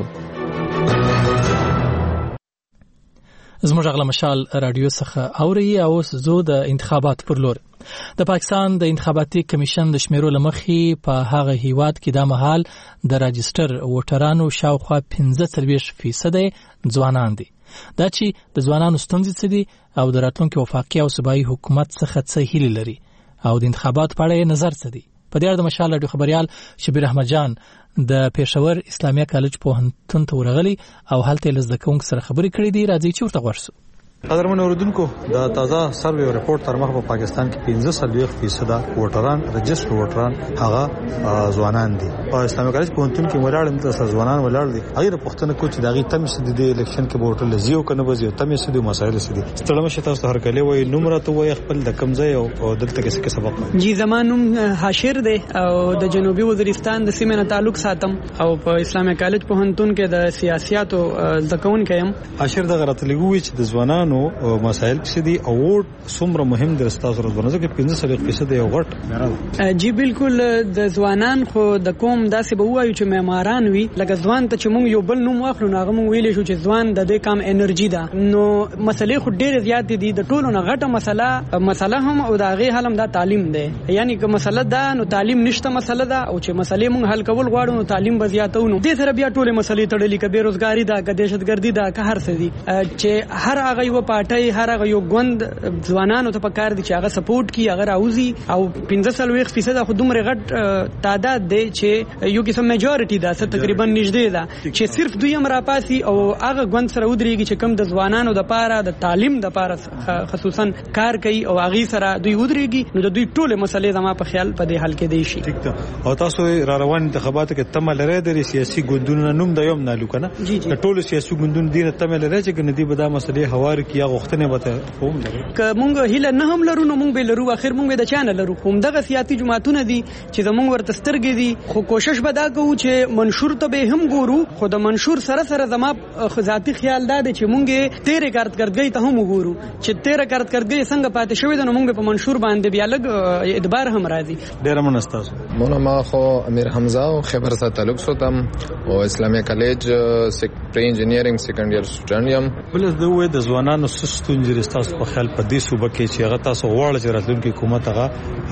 زموږ غلا مشال رادیو څخه اوري او زه د انتخابات پر لور. د پاکستان د انتخاباتي کمیشن د شمیرو لمخې په هغه هیواد کې د مهال د راجستر ووټرانو شاوخوا 15% ځوانان دي. دا چې د ځوانانو ستونزې څه دي او د راتلونکي وفاقي او صوبایي حکومت څخه څه هیله لري او د انتخابات په اړه نظر څه دی. په دې اړه د مشال رادیو خبريال شبیر احمد جان د پېښور اسلامي کالج پوهنتون ته ورغلی او هلته لزده کوونکو سره خبرې کړې دي. راځي چې ورته غوښتو. قدرمن اوردونکو د تازه سروې ریپورت تر مخه په پاکستان کې 15% ووټران رجسټر ووټران هغه ځوانان دي. په اسلامي کالج پوهنتون کې ولاړ د ځوانان ولاړ دي. غیر پښتنه کو چې دغه تم سد د الیکشن کې ووټر لزیو کنه بزیو تم سد مسایل سدي ستړم شته تاسو هر کله وای نمبر ته وای خپل د کمزای او دلته کې څه سبق جی زمانوم حاشر دی او د جنوبي وزیرستان د سیمه نه تعلق ساتم او په اسلامي کالج پوهنتون کې د سیاسياتو ځکون کيم. حاشر د غلط لګوي چې د ځوانانو مسائل څه دي او څومره مهم دي تاسو ورځ کې 15% یو غټ. جی بالکل د ځوانان خو د کوم داسې به وایو چې معماران وي لکه ځوان ته چې مونږ یو بل نوم واخلو نو هغه مونږ ویلې شو چې ځوان د دې کام انرژي ده. نو مسلې خو ډېر زیات دي. د ټولو نه غټه مسله هم او د هغه حل هم دا تعلیم دی. یعنی که مسله ده نو تعلیم نشته مسله ده او چې مسلې مونږ حل کول غواړو نو تعلیم به زیاتو. نو دې سره بیا ټولې مسلې تړلې ک بیروزګاری ده ک دهشتګردي ده ک هر څه دي چې هر هغه یو پارټي هر هغه یو ګوند ځوانانو ته پکار دي چې هغه سپورټ کی هغه راوزي او 15% خو دومره غټ تعداد دی چې یو قسم میجورټي ده څه تقریبا نږدې ده چې صرف دوی هم راپاسي او هغه ګوند سره ودرېږي چې کم د ځوانانو د پاره د تعلیم د پاره خصوصا کار کوي او هغه سره دوی ودرېږي نو د دوی ټوله مسلې زما په خیال په دې حل کې دی شي. ٹھیک ده. او تاسو را روان انتخاباتو کې تمه لرئ د سیاسي ګوندونو نوم د یوم نالو کنه د ټولو سیاسي ګوندونو دینه تمه لرئ چې ګندې به دا مسلې هوار کی هغه وختنه به کوم لري که مونږ هیله نه هم لرو نو مونږ به لرو. اخر مونږ د چانه لرو کوم دغه سیاسي جماعتونه دي چې زمونږ ورته سترګې دي خو کوشش به دا کوو چې منشور ته به هم ګورو خو د منشور سره سره زما ذاتي خیال دا دی چې مونږ 13 کارکردګۍ ته هم وګورو چې 13 کارکردګۍ څنګه پاتې شوې ده نو مونږ په منشور باندې بیا لګ اعتبار هم راځي. ډیر منستاسو مونږ ما خو امیر حمزه او خبر سره تعلق سوتم او اسلامي کالج پری انجینیرینګ سیکنډ ایئر سټوډنټ یم. بل د وې د ځوانانو ځوانانو ستونزې تاسو په خیال په دې صوبه کې چې هغه تاسو غواړئ چې راتلونکي حکومت هغه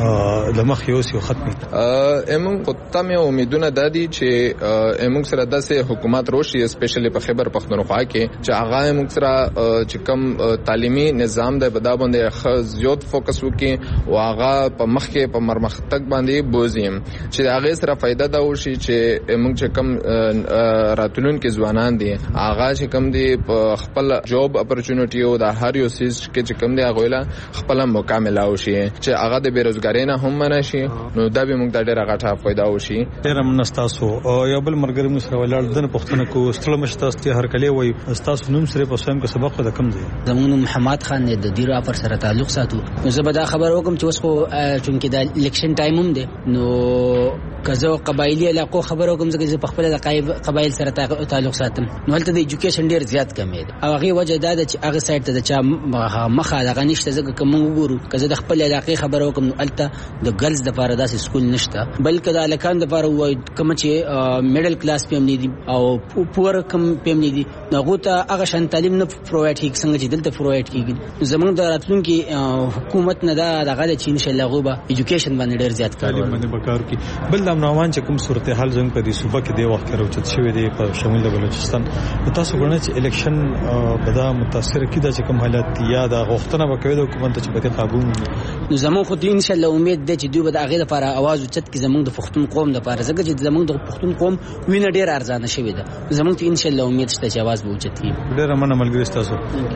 د مخ یو سی ختمي؟ موږ تمه امیدونه دادي چې موږ سره داسې حکومت روشي اسپیشلی په خیبر پختونخوا کې چې هغه موږ سره چې کوم تعلیمي نظام د بدا باندې زیات فوکس وکړي او هغه په مخ کې په مرمختګ باندې بوزیم چې هغه سره فائدہ دا وشي چې موږ چې کوم راتلونکي ځوانان دي هغه چې کوم دي په خپل جاب اپورچونټی او د هر یو سیس کې چې کوم دي هغه له خپل مکمل وشي چې هغه د بیروزګاری نه هم منشي نو دا به موږ د ډیره غټه فائدہ وشي. ډیره منستاسو یو بل مرګري مو سره ولاړ دنه پښتنه کو ستړي مشتاستي هر کله وای استاسو نوم سره په سم کې سبق د کم دی. زمونږ محمد خان د دیرا پر سره تعلق ساتو نو زه به دا خبر وکم چې اوس خو چونکې د الیکشن ټایم هم دی نو کزه قبایلی علاقو خبرو کوم چې په خپل د قبایل سره تعلق ساتم نو هلته د ایجوکیشن ډیر زیات کم دی او هغه وجه دا چې هغه سایت ته د چا مخه دغه نشته ځکه کوم وګورو کزه د خپل علاقې خبرو کوم نو هلته د ګرلز د لپاره داسې سکول نشته بلکې د الکان د لپاره وای کوم چې میډل کلاس پم نه دي او پور کم پم نه دي هغه ته هغه شان تعلیم نه پرووایډ کیږي څنګه چې دلته پرووایډ کیږي زمونږ د راتلونکي حکومت نه دا دغه چې ان شاء الله غوبه ایجوکیشن باندې ډیر زیات کار باندې وکړ کی بل نومان چې کوم صورتحال زموږ په دې صوبه کې دی وخت راوچت شوی دی په شمول د بلوچستان تاسو غواړئ چې الیکشن بدا متاثر کیده چې کوم حالت یا د غوښتنه وکوي د حکومت چې په قابو نو زموږ خو ان شاء الله امید ده چې دوی به د هغه لپاره आवाज اوچت کی زموږ د پښتون قوم لپاره ځکه چې زموږ د پښتون قوم وینه ډیر ارزانه شوی ده زموږ ته ان شاء الله امید شته چې आवाज به اوچت کی. ډیر مننه ملګری تاسو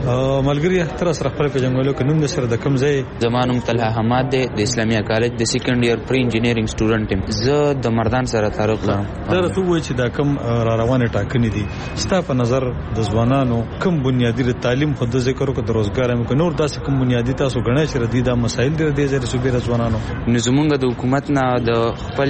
ملګری تر سره خپل پیژنګولو کې نوم سره د کم ځای زمانم طلحه حماد د اسلامي کالج د سیکنډ ایئر پری انجینیرینګ سټوډنټ یم زه د مردان سره تعلق لرم. دا ته وایي چې دا کم را روانه ټاکنې دي ستا په نظر د ځوانانو کم بنیادی د تعلیم خو د ذکر او د روزګار هم نور داسې کم بنیادی تاسو غنئ چې ردی دا مسایل دي د زری صوبې ځوانانو نو زمونږ د حکومت نه د خپل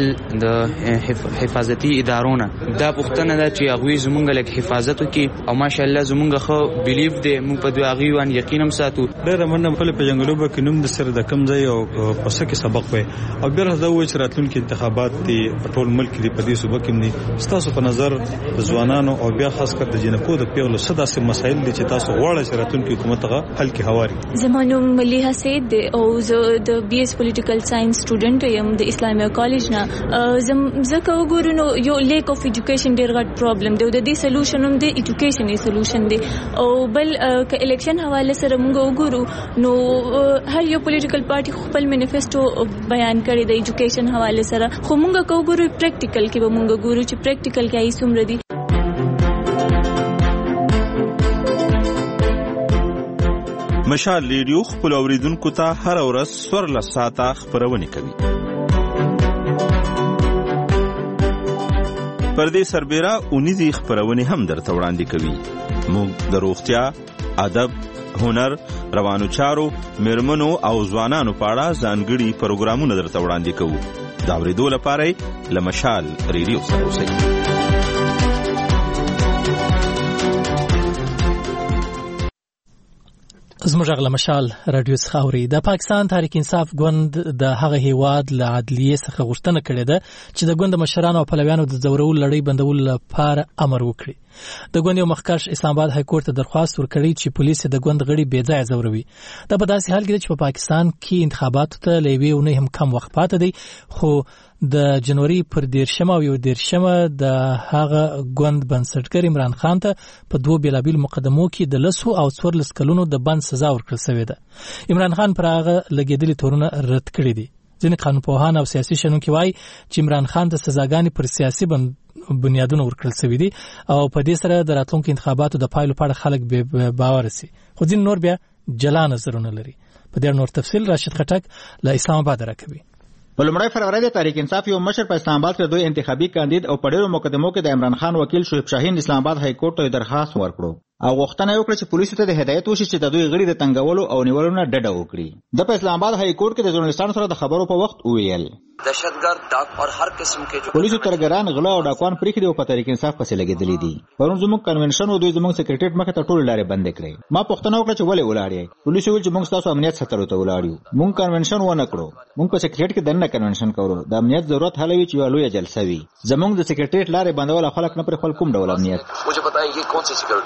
د حفاظتي ادارونو دا پښتنه ده چې هغه زمونږ لکه حفاظت وکي او ماشاءالله زمونږ خو بیلیف دي مو په دوه غي وان یقینم ساتو. ډېر مننه په پیژنګلو به کینوم د سره د کم ځای او پس کې سبق وي او بیا دا وایي چې راتلونکي انتخابات دي په ټول ملک کې په دې صوبه کې دي تاسو په نظر ځوانانو او بیا خاص کر د جنکو د پیغلو سداسې مسایل دي چې تاسو غواړئ چې راتلونکي حکومت هغه حل کې هواري. زمانو ملیحه سید او زه د بي اس پولیټیکل ساينس سټوډنټ یم د اسلامي کالج نه زکه وګورنو یو لیک اف ایجوکیشن ډیر غټ پرابلم دی د دې سولوشن هم د ایجوکیشن یې سولوشن دی او بل ک الیکشن حواله سره موږ وګورو نو هر یو پولیټیکل پارټي خپل مینیفیسټو بیان کړی د ایجوکیشن حواله سره خو موږ کو وګورو پریکټیکل کې به موږ ګورو چې پریکټیکل کې ای څومره دي. مشال ریډیو خپل اوریدونکو ته هر ورځ سور لساته خبرونه کوي. پر دې سربېره اونیزي خبرونه هم درته وړاندې کوي. موږ د روغتیا، ادب، هنر، روانو چارو، میرمنو او ځوانانو په اړه ځانګړي پروګرامونه درته وړاندې کوو. دا اوریدو لپاره لمشال ریډیو سره اوسئ. زموږ غل مشال رادیو څخه اوري د پاکستان تحریک انصاف ګوند د هغه هیواد له عدلیه څخه غوښتنه کړې ده چې د ګوند مشرانو او پلویانو د زورولو لړۍ بندولو لپاره امر وکړي. د ګوند یو مخکښ اسلام آباد های کورټ ته درخواست ورکړی چې پولیس د ګوند غړي بې ځایه زوروي. دا په داسې حال کې چې په پاکستان کې انتخاباتو ته له یوې اونۍ هم کم وخت پاتې دی خو د جنوري پر 13 او 14 د هغه ګوند بنسټګر عمران خان ته په دوه بیلابیل مقدمو کې د 10 او 14 کلونو د بند سزا ورکړل شوې ده. عمران خان پر هغه لګیدلي تورونه رد کړی دي. ځینې قانونپوهان او سیاسي شنونکي وایي چې عمران خان ته سزاګانې پر سیاسي بنیادونو ورکړل شوې دي او په دې سره د راتلونکو انتخاباتو د پایلو په اړه خلک بې باور سي. خو ځینې نور بیا جلا نظرونه لري. په دې نور تفصیل راشد خټک له اسلام آباد راکوي. په لومړی فروری د تحریک انصاف یو مشر په اسلام آباد کې دوی انتخابي کاندید او په ډېرو مقدمو کې د عمران خان وکیل شعیب شاهین اسلام آباد های کورټ ته درخواست ورکړو او غوښتنه وکړه چې پولیسو ته د هدایت وشي چې د دوی غړي د تنګولو او نیولو نه ډډه وکړي. د په اسلام آباد های کورټ کې د ژورنالستانو سره د خبرو په وخت وویل دهشتګرد ډاک او هر قسم کې پولیسو ترګران غلا او ډاکوان پریخي دی او په تحریک انصاف پسې لګېدلې دي. پرون زموږ کنونشن او دوی زموږ سکریټریټ مخه ته ټول لارې بند کړې. ما پوښتنه وکړه چې ولې ولاړې؟ پولیسو ویل چې موږ تاسو امنیت ساتلو ته ولاړ یو. موږ کنونشن ونه کړو. موږ په سکریټریټ کې دنه کنونشن کوو. د امنیت ضرورت حل وی چې لویه جلسه وي. زموږ د سکریټریټ لارې بندول خلک نه پر خپل کوم ډول امنیت. مجھے بتائیے کون سی سکیورٹی ہے؟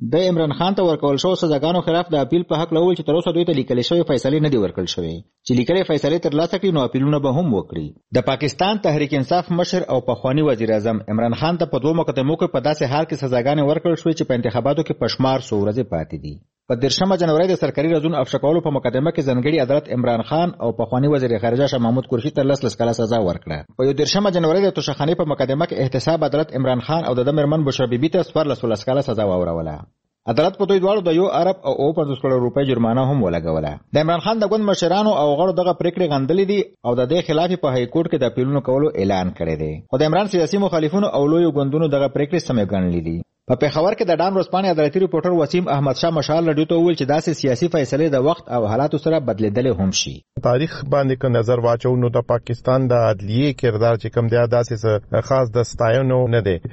د عمران خان ته ورکول شو سزاګانو خلاف د اپیل په حق لول چې تر اوسه دوی ته لیکل شوی فیصله نه دی ورکړل شوی چې لیکلې فیصله ترلاسه کړي نو اپیلونه به هم وکړي د پاکستان تحریک انصاف مشر او پخوانی وزیر اعظم عمران خان ته په دوه مقدمو کې په داسې حال کې سزاګانې ورکړل شوې چې په انتخاباتو کې پشمار سو ورځې پاتې دي په 13 جنوري د سرکاري رزون افشا کولو په مقدمه کې ځنګړي عدالت عمران خان او پخوانی وزیر خارجه شاه محمود قریشي ته 10 کاله سزا ورکړه په 13 جنوري د توشخانه په مقدمه کې احتساب عدالت عمران خان او د مرمن بشرا بیبي ته 14 کاله سزا وروړه عدالت په دوی دواړو د 1 ارب او 50 کروڑ روپۍ جرمانه هم ولګوله د عمران خان د ګوند مشرانو او غړو دغه پریکړې غندلې دي او د دې خلاف په های کورټ کې د اپیلونو کولو اعلان کړی دی خو د عمران سیاسي مخالفینو او لوی ګوندونو دغه پریکړې سمې ګڼلې دي په پیښور کې د ډان ورځپاڼې عدالتي ریپورټر وسیم احمد شاه مشال رادیو ته وویل چې داسې سیاسي فیصلې د وخت او حالاتو سره بدلیدلې هم شي تاریخ باندې که نظر واچو نو د پاکستان د عدلیه کردار چې کوم دی داسې خاص د ستایونو نه دی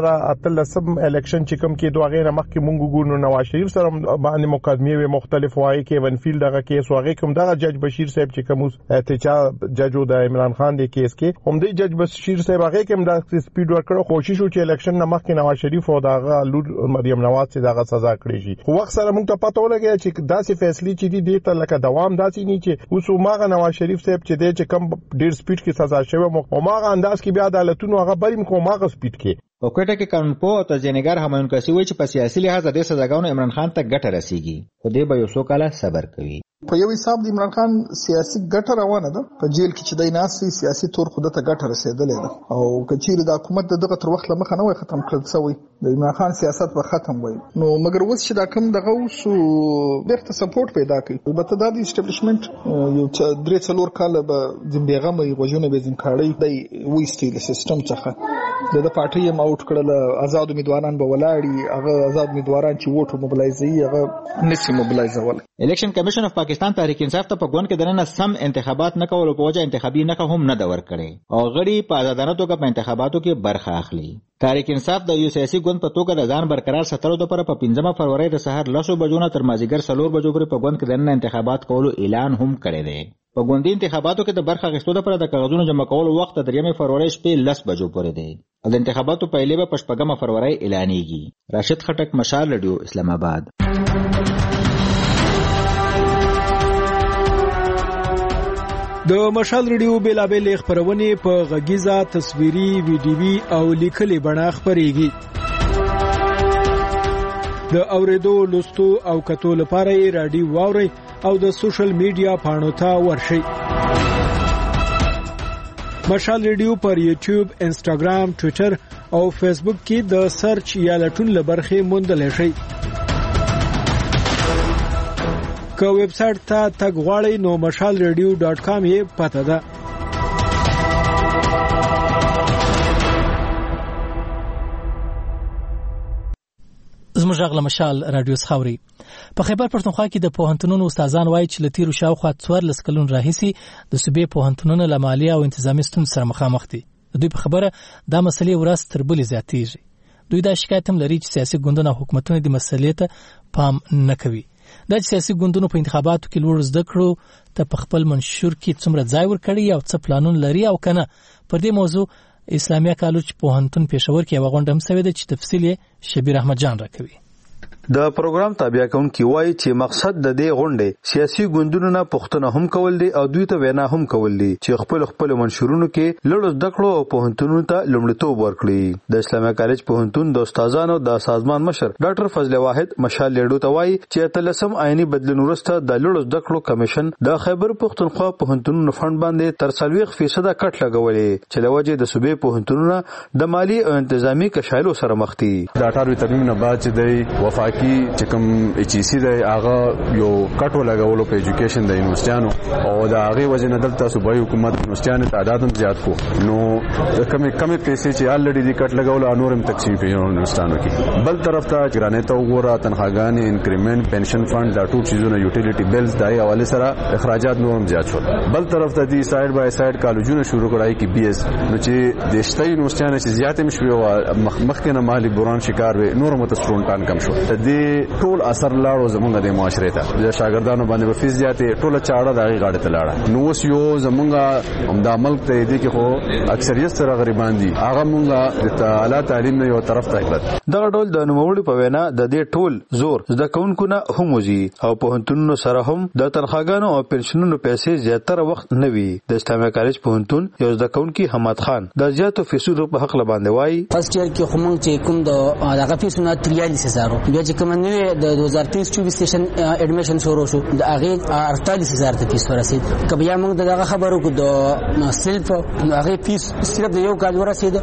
2013 الیکشن چې کوم کې دوه غیر مخکې مونږ ګورو نواز شریف سره باندې مقدمه مختلف وایي کې ونفیلد دغه کیس واغې کوم دغه جج بشیر صاحب چې کوم احتجاج ججو د عمران خان دی کیس کې هم دی جج بشیر صاحب هغه کوم د سپیډ ورکړو کوشش وکړي الیکشن نه مخکې نواز شریف او دغه لور مریم نواز چې دغه سزا کړی شي خو وخت سره موږ ته پته ولګی چې داسې فیصلې چې دي ته لکه دوام داسې نه چې اوس ماغه نواز شریف صاحب چې دی چې کم ډیر سپیډ کې سزا شوی او ماغه انداز کې بیا عدالتونو هغه بریم کو ماغه سپیډ کې په کوټه کې قانونپوه او تجزیه‌نګار همایون کاسي وایي چې په سیاسي لحاظ د سزاګانو عمران خان ته ګټه رسیږي خو دی به یو څو کاله صبر کوي په یو حساب د عمران خان سیاسي ګټه روانه ده په جیل کې چې دای ناسي سیاسي تور خود ته ګټه رسیدلې ده او کچیر د حکومت دغه تر وخت لمخه نه ختم کړل شوی د عمران خان سیاست به ختم وي نو مګر اوس چې دا کم دغه اوس ډېر سپورټ پیدا کوي البته د اسټابلیشمنت یو 3-4 کال به د بیغمه غوښنه به ځنکاړي د وی سټیل سیستم څخه د پارټي م اوټ کړل آزاد امیدواران به ولاړی هغه آزاد امیدواران چې ووټ موبلایزي هغه نسی موبلایزول الیکشن کمیشن اف پاکستان تحریک انصاف ته په ګوند کې دنه سم انتخابات نه کول په وجه انتخابي نه هم نه دا ور کړي او غړي په آزادانه توګه په انتخاباتو کې برخه اخلي تحریک انصاف د یو سیاسي ګوند په توګه د ځان برقرار ساتلو لپاره په 15 فروری د سحر 10 بجو نه تر مازیګر 4 بجو پورې په ګوند کې دنه انتخابات کولو اعلان هم کړی دی په ګوندي انتخاباتو کې د برخه غشتو لپاره د کاغذونو جمع کولو وخت د 3 فروری شپې 10 بجو پورې دی او د انتخاباتو پیلې به په 15 فروری اعلانېږي راشد خټک مشال رادیو اسلام آباد د مشال ریډیو بیلابل خبرونه په غږیزه تصویري ویډیوي او لیکلي بڼه خبريږي د اوریدو لوستو او کتو لپاره رادیو واوري او د سوشل میډیا پاڼو ته ورشي مشال ریډیو پر یوټیوب انسټاګرام ټوئیټر او فیسبوک کې د سرچ یا لټون لبرخه موندل شي که ویب سټ ته تګ غواړئ نو mashalradio.com یې پته ده زموږ غږ مشال رادیو خاوري په خیبر پښتونخوا کې د پوهنتونونو استادان وایي چې لتیرو شاوخوا 14 کلون راهیسي د صوبې پوهنتونونو له مالي او انتظامی ستونزو سره مخامخ دي دوی په خبره دا مسلې ورځ تر بلې زیاتېږي دوی دا شکایت هم لري چې سیاسي ګوندونه او حکومتونه د مسلې ته پام نه کوي د سیاسي ګوندونو په انتخاباتو کې لوړ زده کړو ته په خپل منشور کې څومره ځای ورکړي او څه پلانون لري او کنه پر دې موضوع اسلامي کالج پوهنتون پېښور کې یو غونډه هم سوي ده چې تفصیل یې شبیر احمد جان راکوي د پروګرام تابع کوونکي وایي چې مقصد د دې غونډې سیاسي ګوندونو نه پښتنه هم کول دي او دوی ته وینا هم کول دي چې خپل منشورونو کې لړ زده کړو او پوهنتونونو ته لومړیتوب ورکړي د اسلامي کالج پوهنتون د استادانو د سازمان مشر ډاکټر فضل واحد مشال لیډو ته وایي چې تلسم عیني بدلون وروسته د لړ زده کړو کمیشن د خیبر پښتونخوا پوهنتونونو فند باندې تر 40% کټ لګولې چې لوجه د صوبې پوهنتونونو د مالی او انتظامی کشایلو سره مخ دي د 18 ترمیم نه بعد چې د وفاقي چې کوم ایچ سی دی هغه یو کټو لګولو په ایجوکیشن د یونیورسيانو او د هغه وجه نه دلته صوبایي حکومت یونیورسيانو تعداد هم زیات کو نو کمی پیسې چې الریډي د کټ لګولو انورم تقسیم په یونیورسيانو کې بل طرف ته ګرانه ته وګوره تنخواګانې انکریمنت پنشن فند دا ټول چیزونه یوټیلیټي بیلز دای حواله سره اخراجات نورم زیات شول بل طرف ته دی سایډ بای سایډ کالجونه شروع کړای کی بي اس نو چې د شته یونیورسيانو چې زیات مشوي او مخکنه مالی بوران شکار وي نورم ته سټرونټان کم شو دې ټول اثر لاړو زمونږ د معاشره ته د شاګردانو باندې فیس زیاتې ټول چاړه دغه غاړه ته لاړه. نو اوس یو زمونږ همدا ملک ته دې کې خو اکثریت سره غریبان دي هغه مونږ د اعلی تعلیم نه یو طرف ته کړل. دغه ډول د نوموړي په وینا د دې ټول زور زده کوونکو نه هم وزي او پوهنتونونو سره هم د تنخواګانو او پنشنونو پیسې زیاتره وخت نه وي. د اسلامي کالج پوهنتون یو زده کوونکی حماد خان د زیاتو فیصدو په حق باندې وایي فرست ایئر کې خو مونږ چې کوم د هغه فیسونه 43000 بیا چې کوم نوې د 2023-24 سیشن اډمیشن شروع شو د هغه 48000 ته فیس ورسید. کبیا مونږ دغه خبرو کو د سلف هغه فیس صرف د یو کال ورسید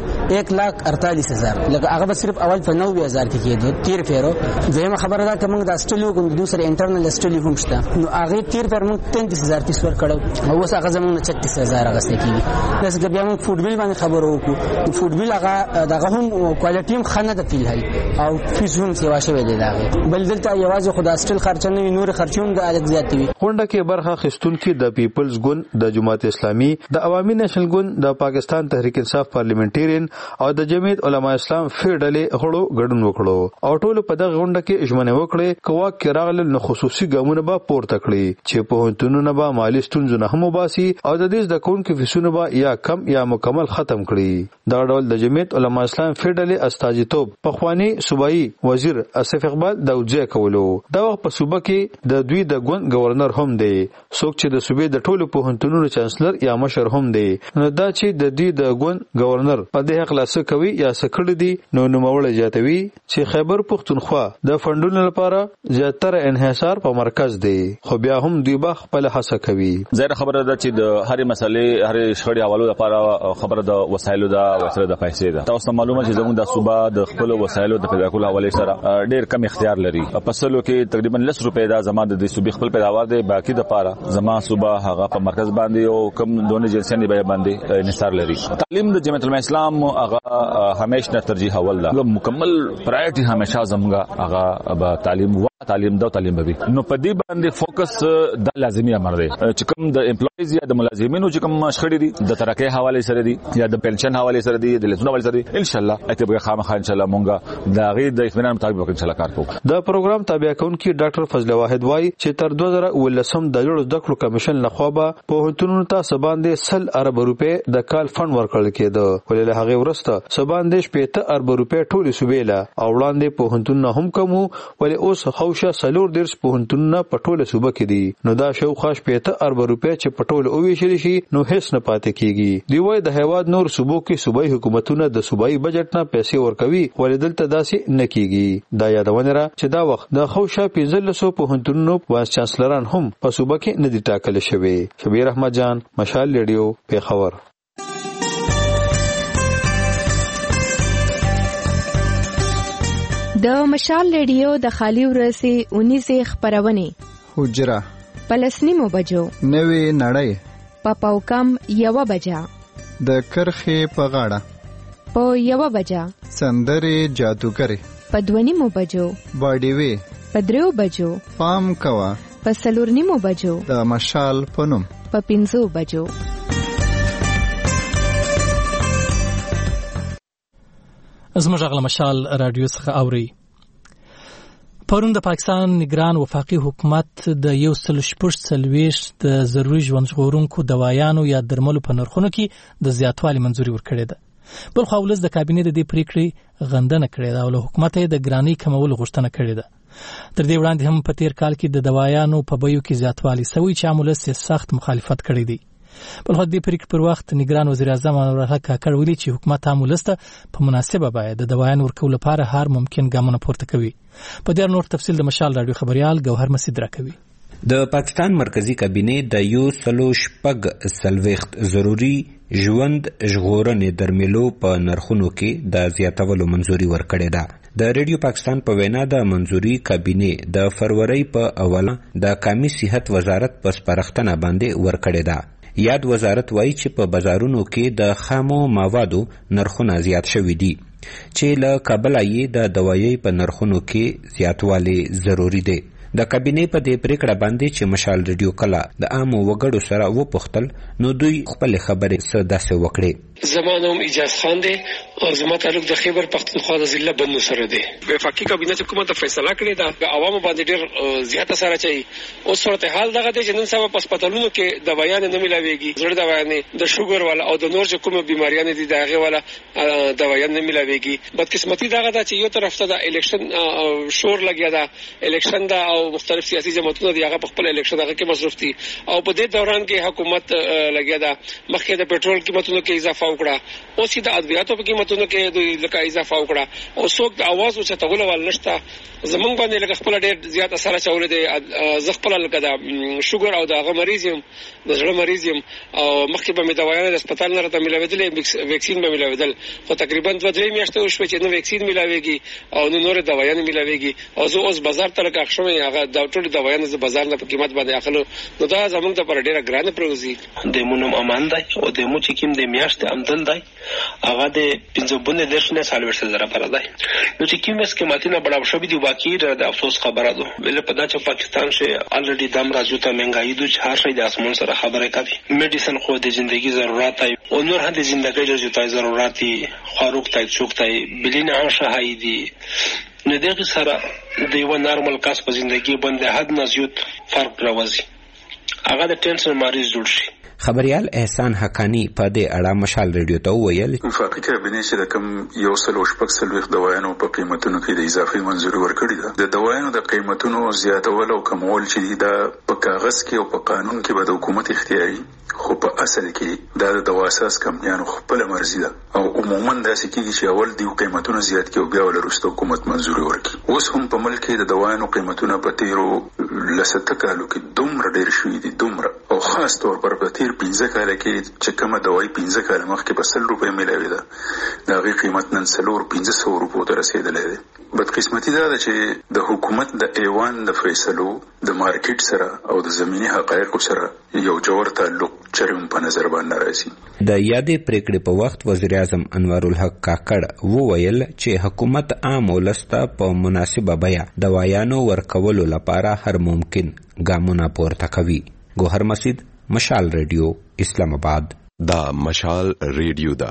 1,48,000 لکه هغه صرف اول په 90,000 کې کېدو 13 پیرو. دغه خبره دا کوم د استرالیا کوم د دوسر انټرنل استرالیا هم شته نو هغه 13 پر مونږ 33000 فیس ور کړو او اوس هغه زمونږ 36000 غسته کیږي. داسې که بیا مونږ فوټبال باندې خبرو وکړو فوټبال هغه دغه هم کوالټي هم خنه د فیل هي او فیس هم سیوا شوی دی دغه بل دلته یوازې خدا استل خرچ نه نور خرچوم د عدد زیات وي. غونډه کې برخه اخیستونکو د پیپلز ګوند د جماعت اسلامي د عوامي نېشنل ګوند د پاکستان تحریک انصاف پارلیمنټریان او د جمعیت علما اسلام فیډلې غړو ګډون وکړو او ټول په دغه غونډه کې ژمنه وکړه کوا کې راغلل نو خصوصي ګامونه به پورته کړي چې په هنتونو به مالی ستونزې نه هم وباسي او د دې د کوونکو فیسونه به یا کم یا مکمل ختم کړي. دا ډول د جمعیت علما اسلام فیډلې استاجیتوب پخوانی صوبایي وزیر اسف اقبال داوودزی کولو. دا وخت په صوبه کې د دوی د ګوند گورنر هم دی څوک چې د صوبې د ټولو پوهنتونونو چانسلر یا مشر هم دی. نو دا چې د دوی د ګوند گورنر په دې حق لاس کوي یا سکړه دي نو نوموړی جاتوي چې خیبر پختونخوا د فندونو لپاره زیاتره انحصار په مرکز دی خو بیا هم دوی به خپل هڅه کوي. زه خبره ده چې د هرې مسلې هرې شخړې حوالو لپاره خبره د وسایلو دا وسره د پیسې ده. تاسو معلومه چې زموږ د صوبه د خپل وسایلو د پیدا کولو حواله سره ډېر کم اختیار لري. په سلو کې تقریبا 10 روپۍ دا زما د صوبې خپل پیداوار دی باقي د پاره زما صوبه هغه په مرکز باندې او کم دونه جنسياني به باندې انحصار لري. تعلیم د جمعیت الاسلام هغه همیشه ترجیح اول ده مکمل پرایورټي همیشه زموږ هغه به تعلیم دا تعلیم به نو په دې باندې فوکس د لازمي امر دی چې کوم د امپلویز یا د ملازمینو چې کوم شخړې دي د ترقې حواله سره دي یا د پنشن حواله سره دي د لیسونو حواله سره دي ان شاء الله اتبه خامخا ان شاء الله مونږه دا غي د اطمینان مطابق ان شاء الله کار کوو. دا پروګرام تابع کونکي ډاکټر فضل واحد وای چې تر 2019 د جوړ زده کړو کمیشن لخوا به په هنتونو ته سباندې 100 ارب روپے د کال فند ورکړل کېده ولې هغه ورسته سباندې 50 ارب روپے ټول صوبېلا او وړاندې په هنتونو هم کمو ولې اوس خوشه سلور درس په هنتونو په ټوله صوبه کې دي نو دا شو خاص 50 ارب روپے چې په ټوله او ویشل شي نو هیڅ نه پاتې کیږي. دی وای د هیواد نور صوبو کې صوبایي حکومتونه د صوبایي بجټ نه پیسې ورکوي ولې دلته داسې نه کیږي. دا یادونه را چې دا وخت د خوشه 1500 په هنتونو وایس چانسلران هم په صوبه کې نه دي ټاکل شوی. شبیر احمد جان مشال ریډیو پیښور. د مشال ریډیو د خالی ورځې 19 خبرونه حجره پلسنیمو بجو نوې نړۍ په پاوکم 1 بجا د کرخې په غاړه په 1 بجا سندرې جادوګر په 2 بجو باډیوي په 3 بجو پام کوا په 4 بجو د مشال پنوم په 5 بجو. زموږ غل مشال رادیو څخه اوري. پرون د پاکستان نگران وفاقي حکومت د 140 د ضروري ژوند ژغورونکو دوايانو یا درملو په نرخونو کې د زیاتوالي منځوري ورکړې ده. بل خو ولز د کابینې د دې پریکړې غندنه کړې ده او له حکومت د ګرانی کمول غوښتنه کړې ده. تر دې وړاندې هم په تیر کال کې د دوايانو په بیو کې زیاتوالي سوي چې عامل سخت مخالفت کړی دی. بل خو د پریکړې پر وخت نگران وزیر اعظم انور الحق کاکړ ویلي چې حکومت عاملسته په مناسبه باید د دوايانو ورکول لپاره هر ممکن ګامونه پورته کوي. په دې نور تفصیل د مشال رادیو خبريال ګوهر مسعود راکوي. د پاکستان مرکزی کابینې د 140 ضروری ژوند ژغورنې درملو په نرخونو کې د زیاتولو منځوري ورکړې ده. د ریډیو پاکستان په وینا د منځوري کابینې د فروری په اوله د قومي صحت وزارت په سپارښتنه باندې ورکړې ده. یاد وزارت وایي چې په بازارونو کې د خامو موادو نرخونه زیات شوي دي چې له کابل یې د دوايي په نرخونو کې زیاتوالی ضروری دی. د کابینې په دې پریکړه باندې چې مشال ریډیو کله د عامو وګړو سره وپوښتل نو دوی خپل خبرې څه داسې وکړې. زما نوم اجاز خان دی او زما تعلق د خیبر پختونخوا د ضلع بنو سره دی. وفاقي کابینه حکومت فیصله کړې ده عوامو باندې ډېر زیاته سره چي اوس صورتحال دغه دی چې نن سبا په هسپتالونو کې دوايان نه ملاويږي، زړه دوايان د شوګر والا او د نور چې کومه بیماریاں دي دغه والا دوايان نه ملاويږي. بدقسمتي دغه ده چې یو طرف ته د الیکشن شور لګیا ده، الیکشن دا او مختلف سیاسي جماعتونه دی هغه په خپل الیکشن هغه کې مصروف دي او په دې دوران کې حکومت لګیا ده مخکې د پېټرول قیمتونو کې اضافه وکړه او سیده ادویاتو په قیمتونو کې دوی لکه اضافه وکړه او څوک د आवाज او چتغول ول نشته. زمونږ باندې لکه خپل ډېر زیات اثر چولې دي. زه خپل لکه د شوګر او د هغه مریض یم، د زړه مریض یم او مخکې به مې دوايان د هسپتال نه راته ملاوېدلې، ویکسین به ملاوېدل، خو تقریبا 2-3 میاشتې وشوې چې نو ویکسین ملاوېږي او نو نور دوايان ملاوېږي او زه اوس بازار ته لکه اخښم هغه د ټول دوايان د بازار نه په قیمت باندې اخلو نو دا زمونږ ته پر ډېر ګرانه پروزي. د مونږ امان دی او د مو چې کوم د میاشتې آمدن دی هغه د 15 سال ورسره زره پر دی. نو چې کوم اسکیماتینه بڑا شوی دی واقعي د افسوس خبره ده. ول په دا چې پاکستان شه الریډي دم راځو ته مهنګایي د هر شي د اسمن سره خبره کوي. میډیسن خو د ژوندۍ ضرورت دی او نور هم د ژوندۍ ته ضرورت دی، خاروق ته څوک ته بلین عام شهایدي نه دغه سره د یو نارمل کس په ژوندۍ باندې حد نه زیات فرق راوځي. هغه د ټینشن مریض جوړ شي. خبريال احسان حقانی په دې اړه مشال ریډیو ته وویل وفاقي کابینه چې د کم یو سل او شپږ سلويخ دوايانو په قیمتونو کې د اضافي منځوري ورکړي ده. د دوايانو د قیمتونو زیاتول او کمول چې دا په کاغذ کې او په قانون کې به د حکومت اختیاري، خو په اصل کې دا د دوا اساس کمپنیانو خپل مرزي ده او عموما داسې کېږي چې اول دی قیمتونه زیات کې او بیا ولرسته حکومت منځوري ورکړي. اوس هم په ملک کې د دوايانو قیمتونه په تیرو لسته کالو کې دومره ډېر شوي دي، دومره او خاص طور پر په تیر 15 کال کې چې کومه دوايي 15 کال مخکې په 100 روپۍ ملاوي ده دا غي قیمت نن 400-500 روپو ته رسیدلې ده. بدقسمتي دا ده چې د حکومت د ایوان د فیصلو د مارکیټ سره او د زمینی حقایقو سره یو جوړ تعلق چرم په نظر باندې راځي. د یادې پریکړې په وخت وزیر اعظم انوار الحق کاکړ وویل چې حکومت عام ولسته په مناسبه بیه دوايانو ورکولو لپاره هر ممکن ګامونه پورته کوي. ګوهر مسجد، مشال ریډیو، اسلام آباد. دا مشال ریډیو دا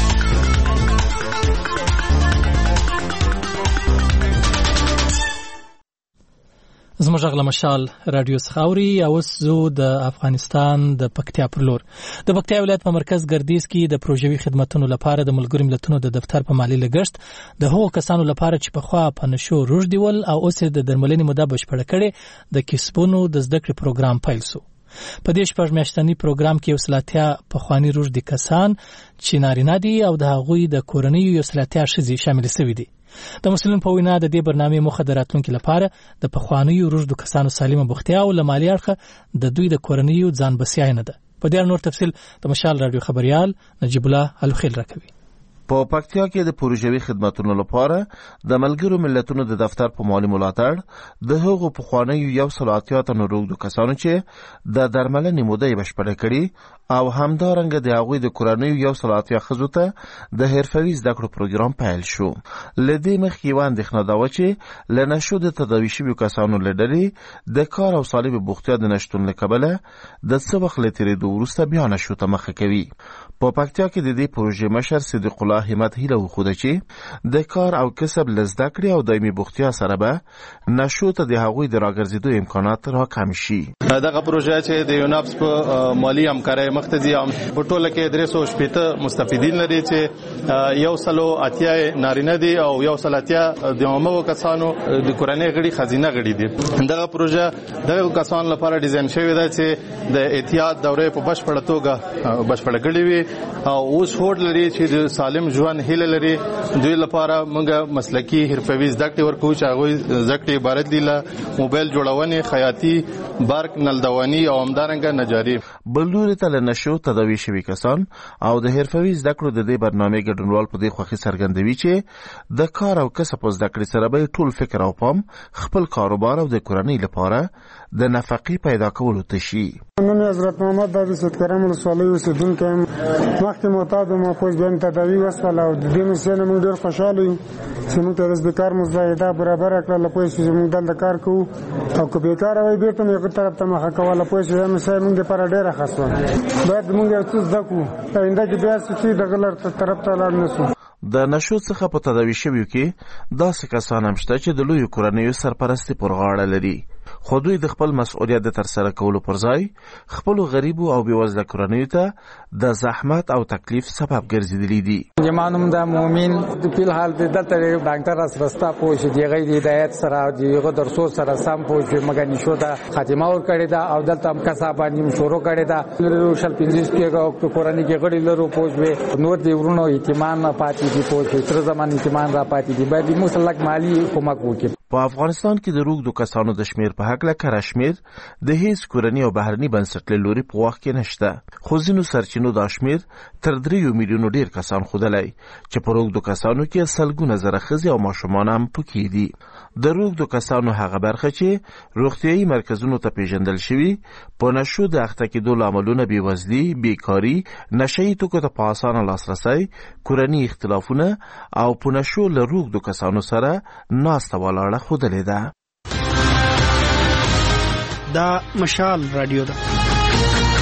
زموږ غلا مشال رادیو څخاوري او زو د افغانستان د پکتیا پر لور د پکتیا ولایت په مرکز ګردیز کې د پروژوي خدماتو لپاره د ملګرو ملتونو د دفتر په مالی لګښت د هغو کسانو لپاره چې په خوا په نشو روږدي ول او اوس د درملنې موده بشپړه کړي د کسبونو د زده کړې پروګرام پیل شو. په دې شپږ میاشتني پروګرام کې وسلاتیا په خواني روږدي کسان چې نارینه دي او د هغوی د کورنۍ وسلاتیا شذي شامل شوي دي. د مسلمان په وینا د دې برنامې مخه د راتلونکو لپاره د پخوانیو روږدو کسانو سالمه بوختیا او لمالي اړخه د دوی د کورنیو ځان بسیاینه ده. په دې نور تفصیل د مشال رادیو خبريال نجیب الله الخیل راکوي. په پکتیا کې د پروژوي خدماتو لپاره د ملګرو ملتونو د دفتر په مالی ملاتړ د هغو پخوانیو 180 تنو روږدو کسانو چې د درملنې موده بشپړه کړي او همدارنګه د هغوی د کورنیو 180 ښځو ته د حرفوي زده کړو پروګرام پیل شو. لدې مخکې وړاندېښنه دا وه چې له نشو د تداوي شویو کسانو له ډلې د کار او سالمې بوختیا د نشتون له کبله د څه وخت له تېرېدو وروسته بیا نشو ته مخه کوي. په پکتیا کې د دې پروژې مشر صدیق الله همت هیله وښوده چې د کار او کسب له زده کړې او دایمي بوختیا سره به نشو ته د هغوی د راګرځېدو امکانات راکم شي. دغه پروژه چې د یوناپس په مالی همکارۍ مختدي په ټوله کې 380 مستفیدین لري چې 180 نارینه دي او 180 د عمومي کسانو د کورنۍ غړي خزینه غړي دي. دغه پروژه دغه کسانو لپاره ډیزاین شوی دی چې د احتیاط دورې په بشپړه توګه بشپړه کړي وي او اوس هوډ لري چې د سالم ژوند هیله لري. دوی لپاره موږ مسلکی حرفوي زده کړې ورکوو چې هغوی زده کړې عبارت دي له موبایل جوړونې، خیاطي، برق، نلدواني او همدارنګه نجاري. بل لوري ته له نشو تداوي شوي کسان او د حرفوي زده کړو د دې برنامې ګډونوال په دې خوښي څرګندوي چې د کار او کسب په زده کړې سره به ټول فکر او پام خپل کاروبار او د کورنۍ لپاره د نفقې پیدا کولو ته شي. نن حضرت محمد د سید کرم ولسوالۍ اوسیدونکی یم. مخکې معتاد وم، پوست بین تداوي وسوه. شول او د دې مسله موږ ډېر خوشاله یو چې موږ ته د کار مزایده برابر کړل په چې موږ دلته کار کوو او که بیکار وي بیرته یو طرف ته مخه کوله په چې مسله موږ لپاره ډېره خاصه باید موږ یو څه زکو آینده کې بیا چې د غلط طرف ته لاړ نشو. د نشو څخه په تداوی شویو کې داسې کسان هم شته چې د لویو کورنیو سرپرستی پر غاړه لري، خو دوی د خپل مسؤلیت د ترسره کولو پر ځای خپل غریبو او بېوزله کورنیو ته د زحمت او تکلیف سبب ګرځېدلي دي. زمانم د مؤمن د فلحال د دلته ډاکټر راستا پوښ دی غي د هدایت سره دیغه درسو سره سم پوښ مګا نشو دا خاتمه ور کړی دا او دلته هم کسابانی شروع کړی دا شل 25 کې کورنۍ کې غړي لرو پوښ به نور دی ورونو اعتماد نه پاتې دي پوښ تر زمان اعتماد را پاتې دي باید مسلک مالی کومک وکړي. په افغانستان کې د روغدو کسانو د شمیر په حق لکه رشمیر د هیڅ کورنۍ او بهرني بنسټ له لوري په وخت کې نشته، خو ځینو سرچینو دا شمیر تر 3 میلیونو ډیر کسان خودلای چې په روغدو کسانو کې سلګونه زره ښځې او ماشومان هم پکې دي. د روغدو کسانو هغه برخه چې روغتیايي مرکزونو ته پیژندل شوي په نشو د اخته کېدو لاملونه بېوزلي، بیکاري، نشهیي توکو ته په اسانه لاسرسی، کورني اختلافونه او په نشو له روغدو کسانو سره ناسته ولاړه خودلې ده. دا مشال رادیو ده.